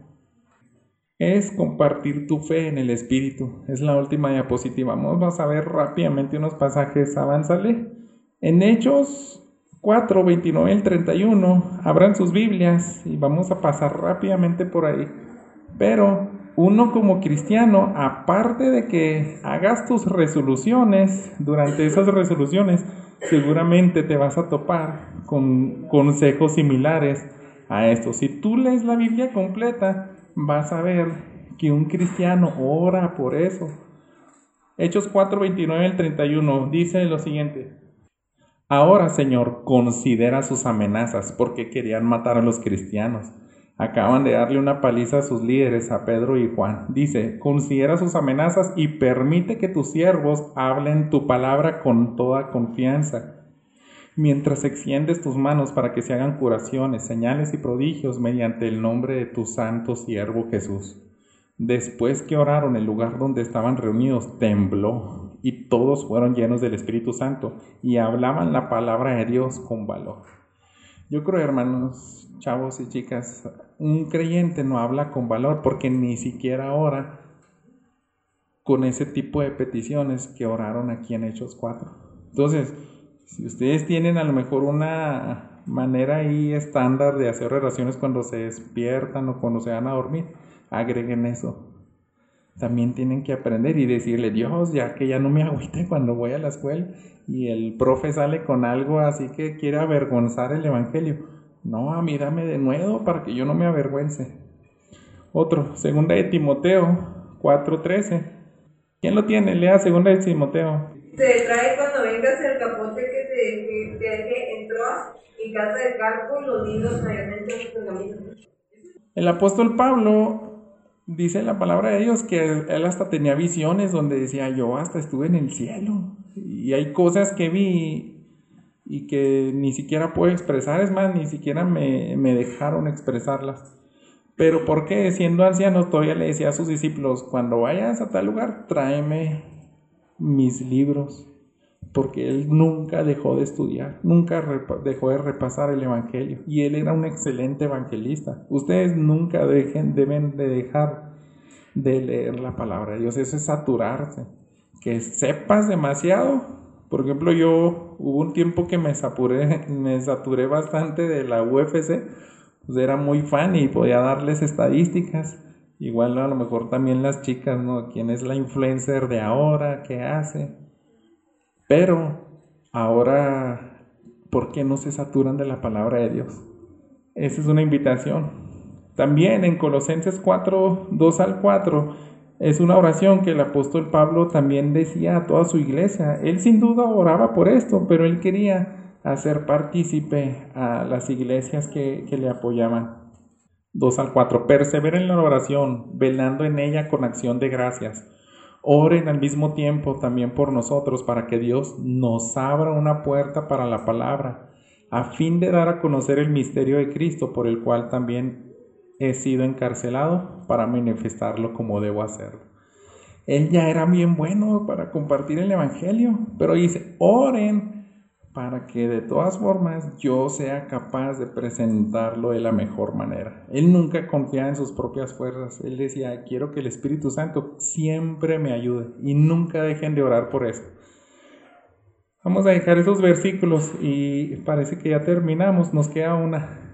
Es compartir tu fe en el Espíritu. Es la última diapositiva. Vamos a ver rápidamente unos pasajes. Avánzale. En Hechos 4, 29 al 31, abran sus Biblias y vamos a pasar rápidamente por ahí. Pero uno como cristiano, aparte de que hagas tus resoluciones, durante esas resoluciones seguramente te vas a topar con consejos similares a esto. Si tú lees la Biblia completa, vas a ver que un cristiano ora por eso. Hechos 4, 29 al 31 dice lo siguiente: ahora, Señor, considera sus amenazas, porque querían matar a los cristianos. Acaban de darle una paliza a sus líderes, a Pedro y Juan. Dice, considera sus amenazas y permite que tus siervos hablen tu palabra con toda confianza. Mientras extiendes tus manos para que se hagan curaciones, señales y prodigios mediante el nombre de tu santo siervo Jesús. Después que oraron, el lugar donde estaban reunidos tembló y todos fueron llenos del Espíritu Santo y hablaban la palabra de Dios con valor. Yo creo, hermanos, chavos y chicas, un creyente no habla con valor porque ni siquiera ora con ese tipo de peticiones que oraron aquí en Hechos 4. Entonces, si ustedes tienen a lo mejor una manera ahí estándar de hacer oraciones cuando se despiertan o cuando se van a dormir, agreguen eso. También tienen que aprender y decirle, Dios, ya que ya no me agüite cuando voy a la escuela y el profe sale con algo así que quiere avergonzar el evangelio. No, a mí dame de nuevo para que yo no me avergüence. Otro, segunda de Timoteo 4:13. ¿Quién lo tiene? Lea segunda de Timoteo. Se trae cuando vengas el capote que te deje en Troas, en casa de Carpo, y los libros mayormente en pergaminos. El apóstol Pablo dice en la palabra de Dios que él hasta tenía visiones donde decía, yo hasta estuve en el cielo. Y hay cosas que vi y que ni siquiera puedo expresar, es más, ni siquiera me dejaron expresarlas. Pero ¿por qué? Siendo anciano todavía le decía a sus discípulos, cuando vayas a tal lugar, tráeme mis libros. Porque él nunca dejó de estudiar, nunca dejó de repasar el Evangelio. Y él era un excelente evangelista. Ustedes nunca deben de dejar de leer la palabra de Dios. Eso es saturarse. Que sepas demasiado. Por ejemplo, hubo un tiempo que me saturé bastante de la UFC. Pues era muy fan y podía darles estadísticas. Igual, ¿no? A lo mejor también las chicas, ¿no? ¿Quién es la influencer de ahora? ¿Qué hace? Pero ahora, ¿por qué no se saturan de la palabra de Dios? Esa es una invitación. También en Colosenses 4, 2 al 4, es una oración que el apóstol Pablo también decía a toda su iglesia. Él sin duda oraba por esto, pero él quería hacer partícipe a las iglesias que le apoyaban. 2 al 4, perseveren en la oración, velando en ella con acción de gracias. Oren al mismo tiempo también por nosotros para que Dios nos abra una puerta para la palabra, a fin de dar a conocer el misterio de Cristo, por el cual también he sido encarcelado para manifestarlo como debo hacerlo. Él ya era bien bueno para compartir el Evangelio, pero dice, oren para que de todas formas yo sea capaz de presentarlo de la mejor manera. Él nunca confiaba en sus propias fuerzas. Él decía, quiero que el Espíritu Santo siempre me ayude y nunca dejen de orar por eso. Vamos a dejar esos versículos y parece que ya terminamos, nos queda una.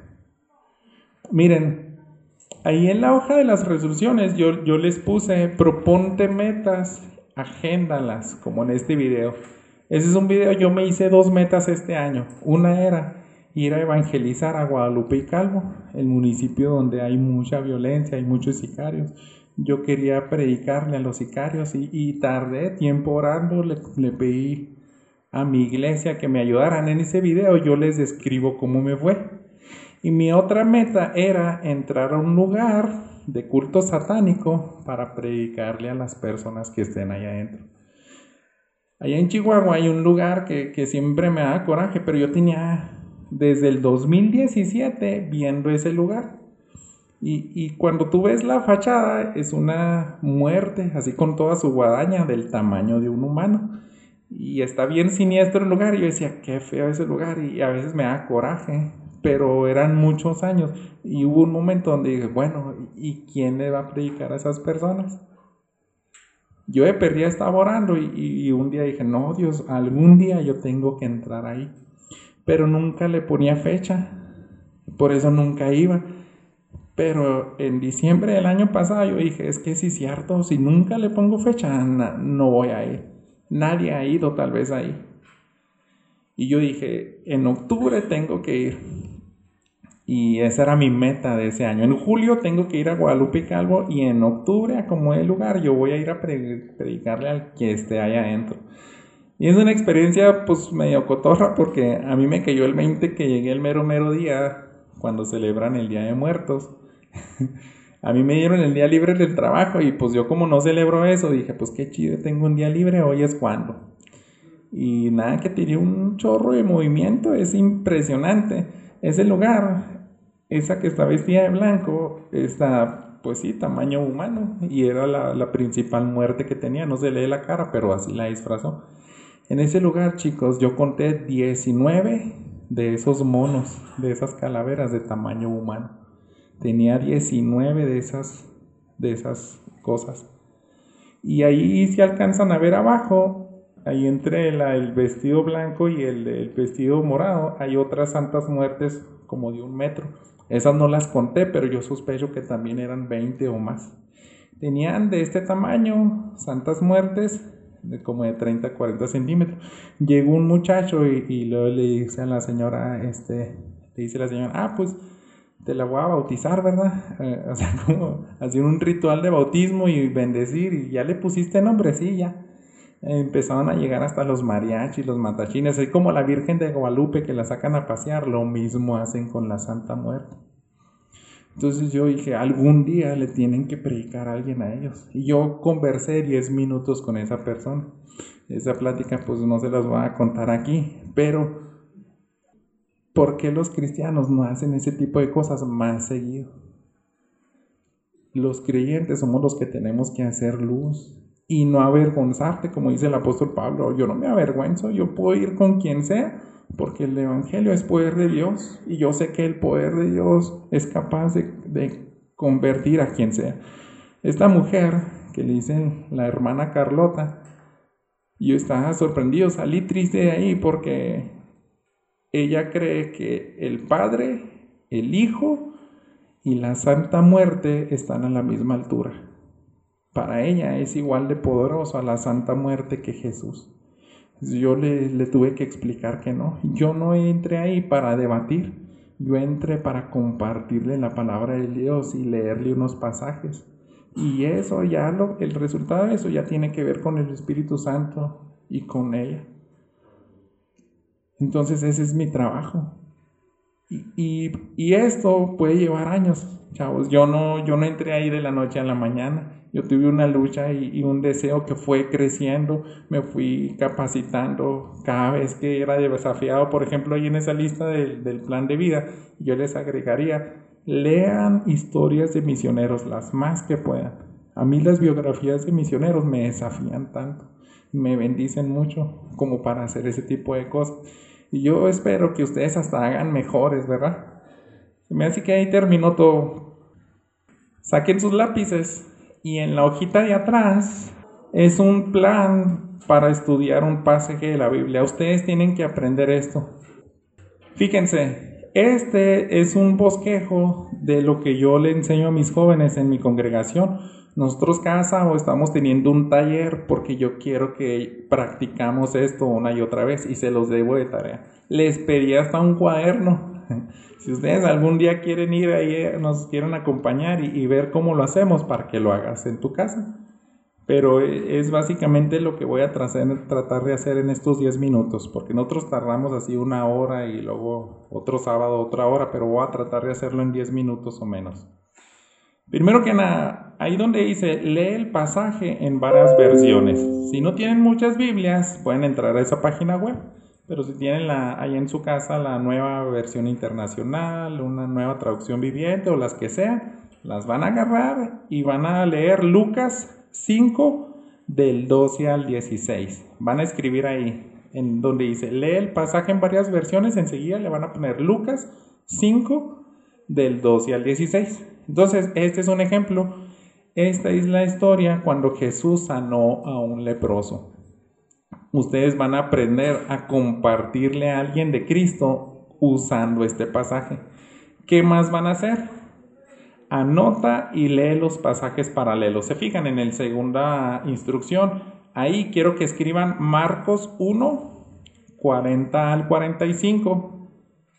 Miren, ahí en la hoja de las resoluciones yo les puse, proponte metas, agéndalas, como en este video. Ese es un video, yo me hice 2 metas este año. Una era ir a evangelizar a Guadalupe y Calvo, el municipio donde hay mucha violencia, hay muchos sicarios. Yo quería predicarle a los sicarios y tardé tiempo orando, le pedí a mi iglesia que me ayudaran. En ese video yo les describo cómo me fue. Y mi otra meta era entrar a un lugar de culto satánico para predicarle a las personas que estén allá adentro. Allá en Chihuahua hay un lugar que siempre me da coraje, pero yo tenía desde el 2017 viendo ese lugar. Y cuando tú ves la fachada es una muerte, así con toda su guadaña del tamaño de un humano. Y está bien siniestro el lugar. Y yo decía, qué feo ese lugar. Y a veces me da coraje, pero eran muchos años. Y hubo un momento donde dije, bueno, ¿y quién le va a predicar a esas personas? Yo de perdida estaba orando y un día dije, no, Dios, algún día yo tengo que entrar ahí. Pero nunca le ponía fecha, por eso nunca iba. Pero en diciembre del año pasado yo dije, es que sí es cierto, si nunca le pongo fecha, no voy a ir. Nadie ha ido tal vez ahí. Y yo dije, en octubre tengo que ir. Y esa era mi meta de ese año. En julio tengo que ir a Guadalupe y Calvo y en octubre, a como el lugar, yo voy a ir a predicarle al que esté allá adentro. Y es una experiencia pues medio cotorra porque a mí me cayó el 20 que llegué el mero día cuando celebran el Día de Muertos. A mí me dieron el día libre del trabajo y pues yo como no celebro eso, dije pues qué chido, tengo un día libre, hoy es cuando. Y nada, que tiré un chorro de movimiento, es impresionante. Ese lugar, esa que está vestida de blanco, está pues sí, tamaño humano y era la principal muerte que tenía, no se lee la cara, pero así la disfrazó. En ese lugar, chicos, yo conté 19 de esos monos, de esas calaveras de tamaño humano. Tenía 19 de esas cosas. Y ahí se alcanzan a ver abajo, ahí entre el vestido blanco y el vestido morado, hay otras santas muertes como de 1 metro. Esas no las conté, pero yo sospecho que también eran 20 o más. Tenían de este tamaño, santas muertes, como de 30 a 40 centímetros. Llegó un muchacho y luego le dice a la señora, le dice la señora, pues te la voy a bautizar, ¿verdad? O sea, como hacer un ritual de bautismo y bendecir, y ya le pusiste nombre, sí, ya. Empezaron a llegar hasta los mariachis, los matachines, así como la Virgen de Guadalupe que la sacan a pasear, lo mismo hacen con la Santa Muerte. Entonces yo dije, algún día le tienen que predicar a alguien a ellos. Y yo conversé 10 minutos con esa persona. Esa plática pues no se las voy a contar aquí, pero ¿por qué los cristianos no hacen ese tipo de cosas más seguido? los creyentes somos los que tenemos que hacer luz y no avergonzarte, como dice el apóstol Pablo. Yo no me avergüenzo, yo puedo ir con quien sea, porque el evangelio es poder de Dios y yo sé que el poder de Dios es capaz de convertir a quien sea. Esta mujer que le dicen la hermana Carlota, yo estaba sorprendido, salí triste de ahí porque ella cree que el Padre, el Hijo y la Santa Muerte están a la misma altura. Para ella es igual de poderoso a la Santa Muerte que Jesús. Yo le tuve que explicar que no. Yo no entré ahí para debatir. Yo entré para compartirle la palabra de Dios y leerle unos pasajes. Y eso ya, el resultado de eso ya tiene que ver con el Espíritu Santo y con ella. Entonces ese es mi trabajo. Y esto puede llevar años, chavos. Yo no entré ahí de la noche a la mañana. Yo tuve una lucha y un deseo que fue creciendo. Me fui capacitando cada vez que era desafiado. Por ejemplo, ahí en esa lista del plan de vida, yo les agregaría: lean historias de misioneros, las más que puedan. A mí las biografías de misioneros me desafían tanto, me bendicen mucho como para hacer ese tipo de cosas. Y yo espero que ustedes hasta hagan mejores, ¿verdad? Me hace que ahí terminó todo. Saquen sus lápices y en la hojita de atrás es un plan para estudiar un pasaje de la Biblia. Ustedes tienen que aprender esto. Fíjense, este es un bosquejo de lo que yo le enseño a mis jóvenes en mi congregación. Nosotros cada sábado estamos teniendo un taller porque yo quiero que practicamos esto una y otra vez y se los debo de tarea. Les pedí hasta un cuaderno. Si ustedes algún día quieren ir ahí, nos quieren acompañar y ver cómo lo hacemos para que lo hagas en tu casa. Pero es básicamente lo que voy a tratar de hacer en estos 10 minutos, porque nosotros tardamos así 1 hora y luego otro sábado otra hora, pero voy a tratar de hacerlo en 10 minutos o menos. Primero que nada, ahí donde dice, lee el pasaje en varias versiones. Si no tienen muchas Biblias, pueden entrar a esa página web. Pero si tienen ahí en su casa la nueva versión internacional, una nueva traducción viviente o las que sean, las van a agarrar y van a leer Lucas 5 del 12 al 16. Van a escribir ahí, en donde dice, lee el pasaje en varias versiones, enseguida le van a poner Lucas 5 del 12 al 16. Entonces, este es un ejemplo. Esta es la historia cuando Jesús sanó a un leproso. Ustedes van a aprender a compartirle a alguien de Cristo usando este pasaje. ¿Qué más van a hacer? Anota y lee los pasajes paralelos. Se fijan en la segunda instrucción. Ahí quiero que escriban Marcos 1, 40 al 45.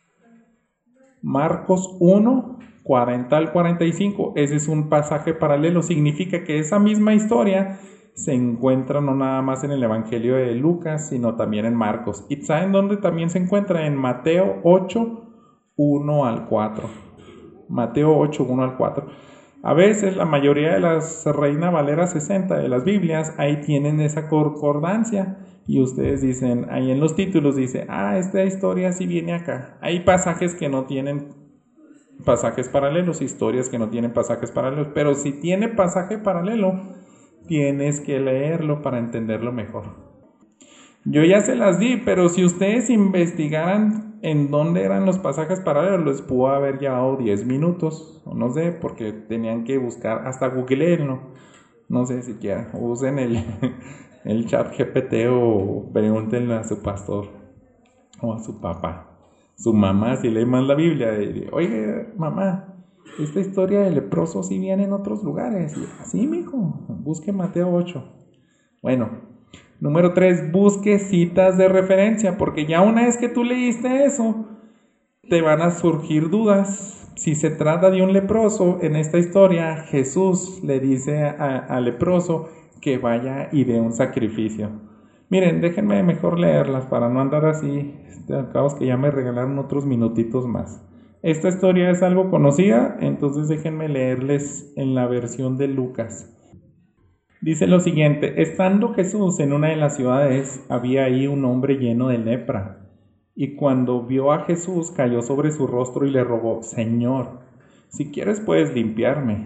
Marcos 1, 40 al 45. Ese es un pasaje paralelo. Significa que esa misma historia se encuentra no nada más en el Evangelio de Lucas, sino también en Marcos. ¿Y saben dónde también se encuentra? En Mateo 8, 1 al 4. Mateo 8, 1 al 4. A veces la mayoría de las Reina Valera 60 de las Biblias, ahí tienen esa concordancia. Y ustedes dicen, ahí en los títulos dice, esta historia sí viene acá. Hay pasajes que no tienen pasajes paralelos, historias que no tienen pasajes paralelos. Pero si tiene pasaje paralelo, tienes que leerlo para entenderlo mejor. Yo ya se las di, pero si ustedes investigaran en dónde eran los pasajes paralelos, les pudo haber llevado 10 minutos, o no sé, porque tenían que buscar, hasta googleenlo, no sé siquiera, usen el chat GPT o pregúntenle a su pastor o a su papá, su mamá, si lee más la Biblia, oye mamá, esta historia del leproso sí viene en otros lugares. Sí, mijo, busque Mateo 8. Bueno, número 3, busque citas de referencia, porque ya una vez que tú leíste eso, te van a surgir dudas. Si se trata de un leproso, en esta historia Jesús le dice al leproso que vaya y dé un sacrificio. Miren, déjenme mejor leerlas para no andar así. Acabamos que ya me regalaron otros minutitos más. Esta historia es algo conocida, entonces déjenme leerles en la versión de Lucas. Dice lo siguiente: estando Jesús en una de las ciudades, había ahí un hombre lleno de lepra, y cuando vio a Jesús cayó sobre su rostro y le rogó: Señor, si quieres puedes limpiarme.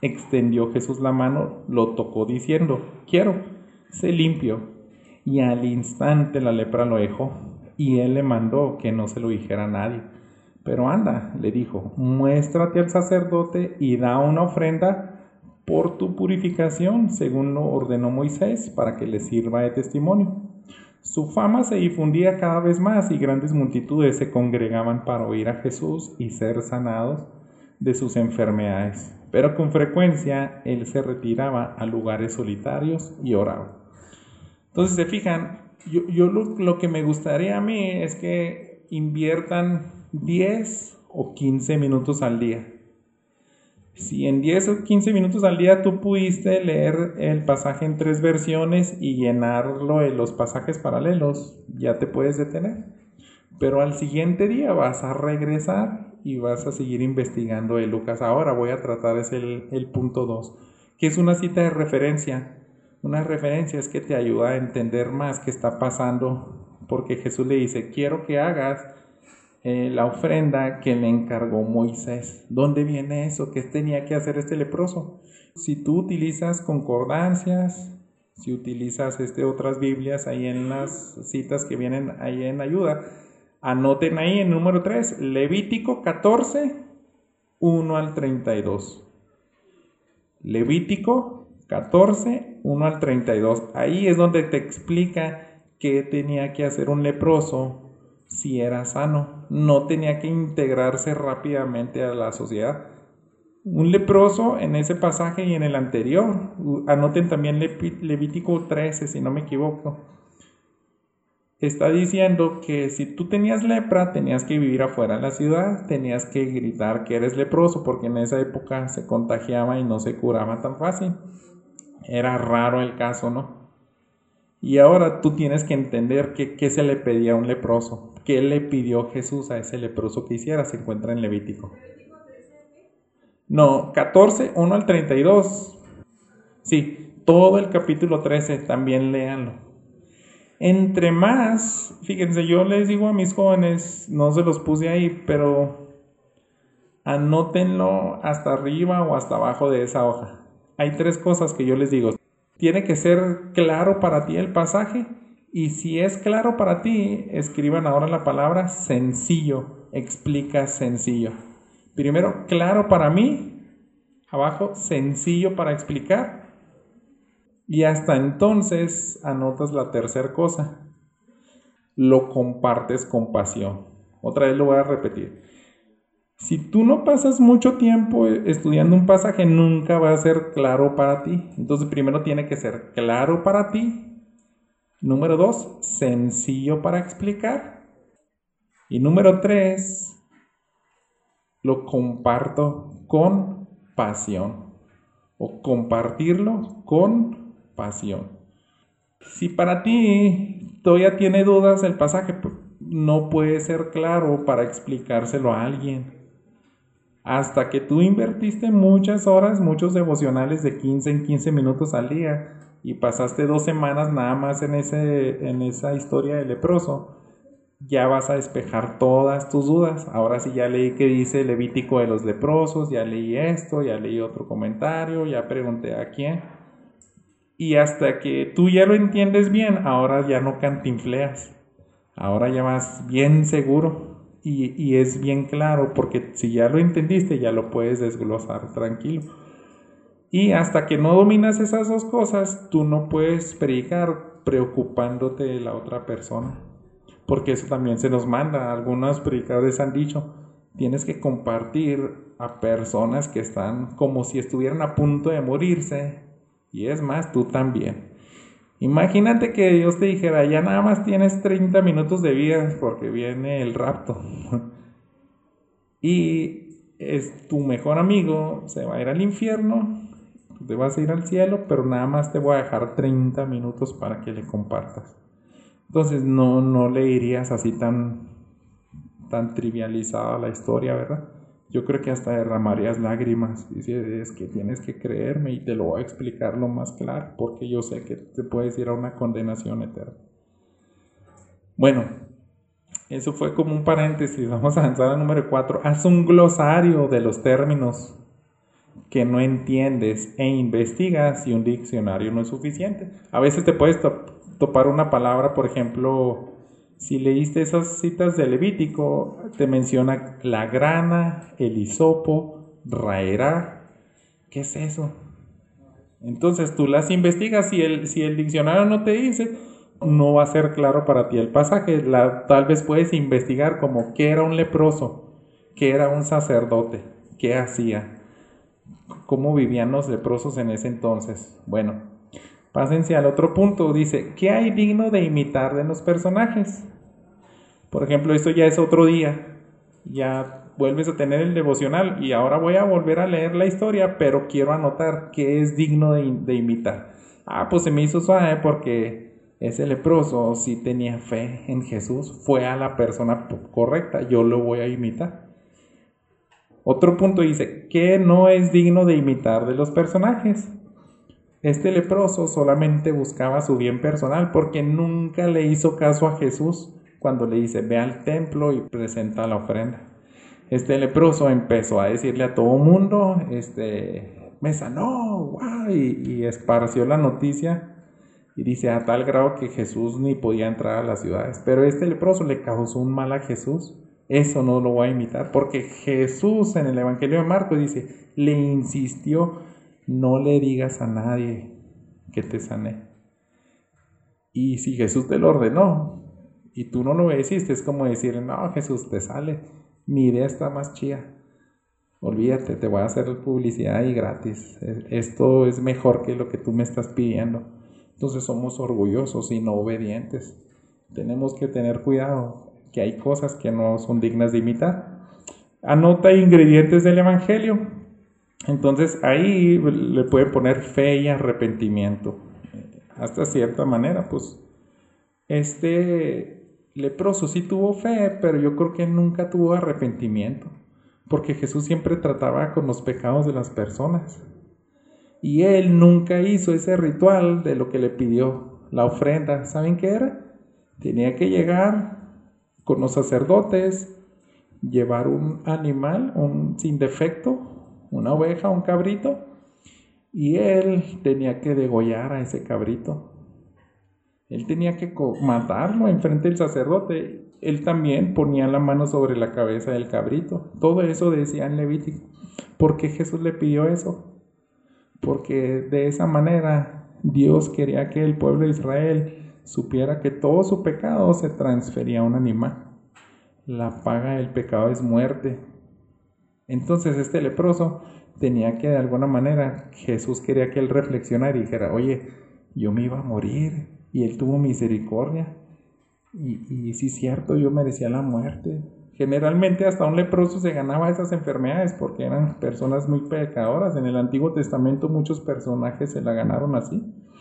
Extendió Jesús la mano, lo tocó diciendo: quiero, sé limpio. Y al instante la lepra lo dejó, y él le mandó que no se lo dijera a nadie. Pero anda, le dijo, muéstrate al sacerdote y da una ofrenda por tu purificación, según lo ordenó Moisés, para que le sirva de testimonio. Su fama se difundía cada vez más y grandes multitudes se congregaban para oír a Jesús y ser sanados de sus enfermedades. Pero con frecuencia él se retiraba a lugares solitarios y oraba. Entonces, se fijan, yo lo que me gustaría a mí es que inviertan 10 o 15 minutos al día. Si en 10 o 15 minutos al día tú pudiste leer el pasaje en 3 versiones y llenarlo de los pasajes paralelos, ya te puedes detener. Pero al siguiente día vas a regresar y vas a seguir investigando de Lucas. Ahora voy a tratar el punto 2, que es una cita de referencia. Una referencia es que te ayuda a entender más qué está pasando, porque Jesús le dice, quiero que hagas la ofrenda que le encargó Moisés. ¿Dónde viene eso? ¿Qué tenía que hacer este leproso? Si tú utilizas concordancias, si utilizas otras Biblias ahí en las citas que vienen ahí en ayuda, anoten ahí en número 3, Levítico 14, 1 al 32. Levítico 14, 1 al 32. Ahí es donde te explica qué tenía que hacer un leproso si era sano. No tenía que integrarse rápidamente a la sociedad. Un leproso en ese pasaje y en el anterior, anoten también Levítico 13, si no me equivoco, está diciendo que si tú tenías lepra, tenías que vivir afuera de la ciudad, tenías que gritar que eres leproso, porque en esa época se contagiaba y no se curaba tan fácil. Era raro el caso, ¿no? Y ahora tú tienes que entender qué se le pedía a un leproso. ¿Qué le pidió Jesús a ese leproso que hiciera? Se encuentra en Levítico. No, 14, 1 al 32. Sí, todo el capítulo 13, también léanlo. Entre más, fíjense, yo les digo a mis jóvenes, no se los puse ahí, pero anótenlo hasta arriba o hasta abajo de esa hoja. Hay 3 cosas que yo les digo. Tiene que ser claro para ti el pasaje, y si es claro para ti, escriban ahora la palabra sencillo. Explica sencillo. Primero, claro para mí, abajo, sencillo para explicar, y hasta entonces anotas la tercera cosa. Lo compartes con pasión. Otra vez lo voy a repetir. Si tú no pasas mucho tiempo estudiando un pasaje, nunca va a ser claro para ti. Entonces, primero tiene que ser claro para ti. Número 2, sencillo para explicar. Y número 3, lo comparto con pasión. O compartirlo con pasión. Si para ti todavía tiene dudas el pasaje, no puede ser claro para explicárselo a alguien. Hasta que tú invertiste muchas horas, muchos devocionales de 15 en 15 minutos al día, y pasaste 2 semanas nada más en esa historia del leproso, ya vas a despejar todas tus dudas. Ahora sí ya leí que dice Levítico de los leprosos, ya leí esto, ya leí otro comentario, ya pregunté a quién. Y hasta que tú ya lo entiendes bien, ahora ya no cantinfleas. Ahora ya vas bien seguro. Y es bien claro, porque si ya lo entendiste, ya lo puedes desglosar tranquilo. Y hasta que no dominas esas 2 cosas, tú no puedes predicar preocupándote de la otra persona, porque eso también se nos manda. Algunos predicadores han dicho, tienes que compartir a personas que están como si estuvieran a punto de morirse, y es más, tú también. Imagínate que Dios te dijera, ya nada más tienes 30 minutos de vida porque viene el rapto. Y tu mejor amigo se va a ir al infierno, te vas a ir al cielo, pero nada más te voy a dejar 30 minutos para que le compartas. Entonces no le irías así tan trivializada la historia, ¿verdad? Yo creo que hasta derramarías lágrimas. Dice, es que tienes que creerme y te lo voy a explicar lo más claro, porque yo sé que te puedes ir a una condenación eterna. Bueno, eso fue como un paréntesis. Vamos a avanzar al número 4. Haz un glosario de los términos que no entiendes e investigas y un diccionario no es suficiente. A veces te puedes topar una palabra, por ejemplo, si leíste esas citas de Levítico, te menciona la grana, el hisopo, raerá. ¿Qué es eso? Entonces tú las investigas, si el diccionario no te dice, no va a ser claro para ti el pasaje. Tal vez puedes investigar como qué era un leproso, qué era un sacerdote, qué hacía, cómo vivían los leprosos en ese entonces. Bueno, pásense al otro punto. Dice, ¿qué hay digno de imitar de los personajes? Por ejemplo, esto ya es otro día, ya vuelves a tener el devocional y ahora voy a volver a leer la historia, pero quiero anotar qué es digno de imitar. Pues se me hizo suave porque ese leproso sí tenía fe en Jesús, fue a la persona correcta, yo lo voy a imitar. Otro punto dice, ¿qué no es digno de imitar de los personajes? Este leproso solamente buscaba su bien personal porque nunca le hizo caso a Jesús cuando le dice, ve al templo y presenta la ofrenda. Este leproso empezó a decirle a todo mundo, me sanó, wow, y esparció la noticia, y dice a tal grado que Jesús ni podía entrar a las ciudades. Pero este leproso le causó un mal a Jesús. Eso no lo voy a imitar, porque Jesús en el Evangelio de Marcos dice, le insistió, no le digas a nadie que te sané. Y si Jesús te lo ordenó y tú no lo obedeciste, es como decir, no, Jesús, te sale, mi idea está más chida, olvídate, te voy a hacer publicidad y gratis, esto es mejor que lo que tú me estás pidiendo. Entonces somos orgullosos y no obedientes. Tenemos que tener cuidado, que hay cosas que no son dignas de imitar. Anota ingredientes del Evangelio. Entonces ahí le pueden poner fe y arrepentimiento. Hasta cierta manera, pues este leproso sí tuvo fe, pero yo creo que nunca tuvo arrepentimiento, porque Jesús siempre trataba con los pecados de las personas. Y él nunca hizo ese ritual de lo que le pidió, la ofrenda. ¿Saben qué era? Tenía que llegar con los sacerdotes, llevar un animal, sin defecto, una oveja, un cabrito, y él tenía que degollar a ese cabrito. Él tenía que matarlo enfrente del sacerdote. Él también ponía la mano sobre la cabeza del cabrito. Todo eso decía en Levítico. ¿Por qué Jesús le pidió eso? Porque de esa manera Dios quería que el pueblo de Israel supiera que todo su pecado se transfería a un animal. La paga del pecado es muerte. Entonces este leproso tenía que, de alguna manera, Jesús quería que él reflexionara y dijera, oye, yo me iba a morir y él tuvo misericordia y sí es cierto, yo merecía la muerte. Generalmente hasta un leproso se ganaba esas enfermedades porque eran personas muy pecadoras. En el Antiguo Testamento muchos personajes se la ganaron así.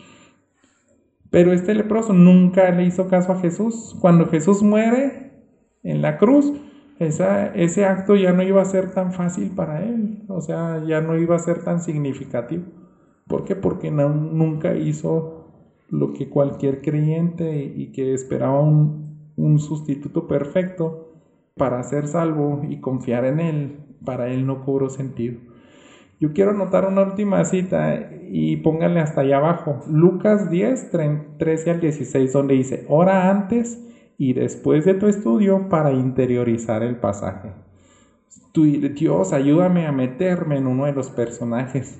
Pero este leproso nunca le hizo caso a Jesús. Cuando Jesús muere en la cruz, ese acto ya no iba a ser tan fácil para él. O sea, ya no iba a ser tan significativo. ¿Por qué? Porque nunca hizo lo que cualquier creyente y que esperaba un sustituto perfecto para ser salvo y confiar en él, para él no cobró sentido. Yo quiero anotar una última cita y pónganle hasta allá abajo, Lucas 10, 13 al 16, donde dice, ora antes y después de tu estudio para interiorizar el pasaje. Dios, ayúdame a meterme en uno de los personajes.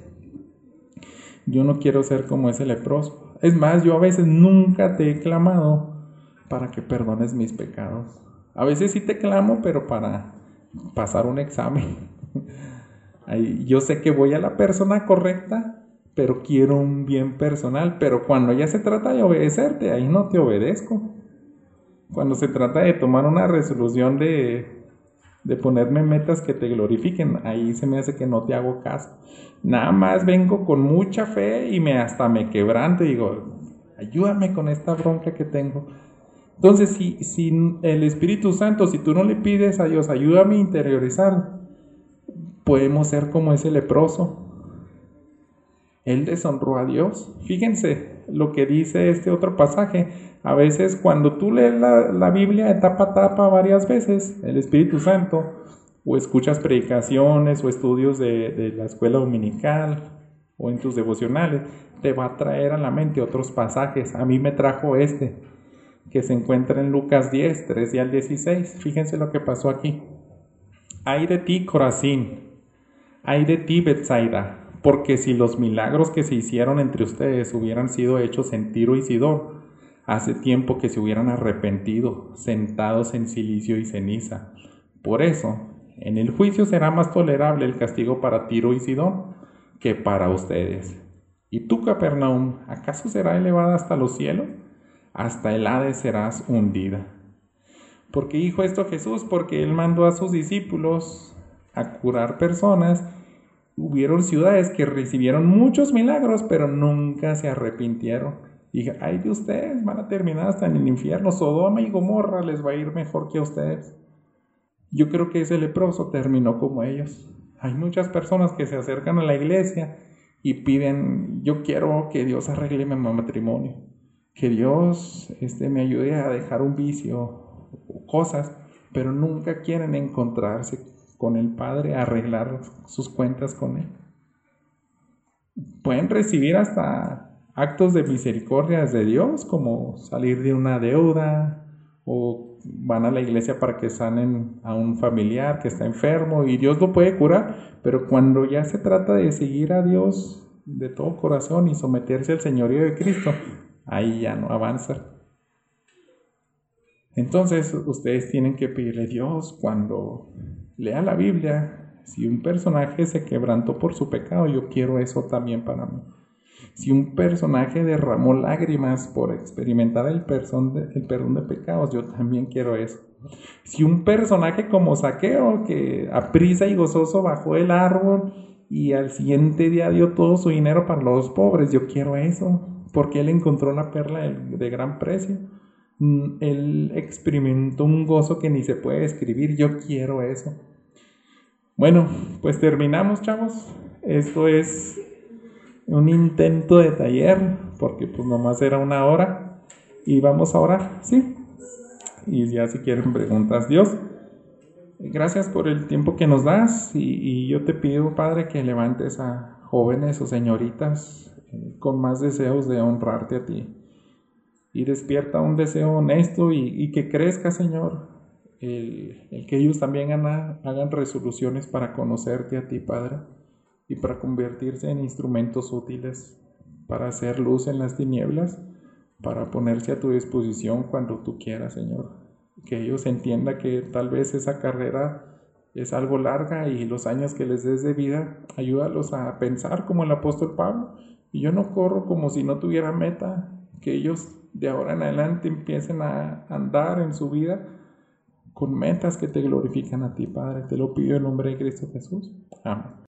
Yo no quiero ser como ese leproso. Es más, yo a veces nunca te he clamado para que perdones mis pecados. A veces sí te clamo, pero para pasar un examen. Yo sé que voy a la persona correcta, pero quiero un bien personal. Pero cuando ya se trata de obedecerte, ahí no te obedezco. Cuando se trata de tomar una resolución de ponerme metas que te glorifiquen, ahí se me hace que no te hago caso. Nada más vengo con mucha fe y hasta me quebranto y digo, ayúdame con esta bronca que tengo. Entonces, si el Espíritu Santo, si tú no le pides a Dios, ayúdame a interiorizar, podemos ser como ese leproso. Él deshonró a Dios. Fíjense lo que dice este otro pasaje. A veces cuando tú lees la Biblia de tapa a tapa varias veces, el Espíritu Santo o escuchas predicaciones o estudios de la escuela dominical o en tus devocionales, te va a traer a la mente otros pasajes. A mí me trajo este, que se encuentra en Lucas 10, 13 al 16. Fíjense lo que pasó aquí. Ay de ti, Corazín, ay de ti, Betsaida, porque si los milagros que se hicieron entre ustedes hubieran sido hechos en Tiro y Sidón, hace tiempo que se hubieran arrepentido, sentados en cilicio y ceniza. Por eso, en el juicio será más tolerable el castigo para Tiro y Sidón que para ustedes. ¿Y tú, Capernaum, acaso será elevada hasta los cielos? Hasta el Hades serás hundida. ¿Por qué dijo esto Jesús? Porque Él mandó a sus discípulos a curar personas. Hubieron ciudades que recibieron muchos milagros, pero nunca se arrepintieron. Y ay de ustedes, van a terminar hasta en el infierno. Sodoma y Gomorra les va a ir mejor que a ustedes. Yo creo que ese leproso terminó como ellos. Hay muchas personas que se acercan a la iglesia y piden, yo quiero que Dios arregle mi matrimonio, que Dios me ayude a dejar un vicio o cosas, pero nunca quieren encontrarse con el Padre, arreglar sus cuentas con Él. Pueden recibir hasta actos de misericordia de Dios, como salir de una deuda, o van a la iglesia para que sanen a un familiar que está enfermo y Dios lo puede curar, pero cuando ya se trata de seguir a Dios de todo corazón y someterse al señorío de Cristo, ahí ya no avanza. Entonces ustedes tienen que pedirle a Dios, cuando lea la Biblia, si un personaje se quebrantó por su pecado, yo quiero eso también para mí. Si un personaje derramó lágrimas por experimentar el perdón de pecados, yo también quiero eso. Si un personaje como Zaqueo, que aprisa y gozoso bajó del árbol y al siguiente día dio todo su dinero para los pobres, yo quiero eso, porque él encontró la perla de gran precio. Él experimentó un gozo que ni se puede describir, yo quiero eso. Bueno, pues terminamos, chavos. Esto es un intento de taller, porque pues nomás era 1 hora, y vamos a orar, ¿sí? Y ya si quieren preguntas, Dios, gracias por el tiempo que nos das, y yo te pido, Padre, que levantes a jóvenes o señoritas con más deseos de honrarte a ti, y despierta un deseo honesto y que crezca, Señor, el que ellos también hagan resoluciones para conocerte a ti, Padre, y para convertirse en instrumentos útiles para hacer luz en las tinieblas, para ponerse a tu disposición cuando tú quieras, Señor. Que ellos entiendan que tal vez esa carrera es algo larga y los años que les des de vida, ayúdalos a pensar como el apóstol Pablo. Y yo no corro como si no tuviera meta, que ellos de ahora en adelante empiecen a andar en su vida con metas que te glorifican a ti, Padre. Te lo pido en nombre de Cristo Jesús. Amén.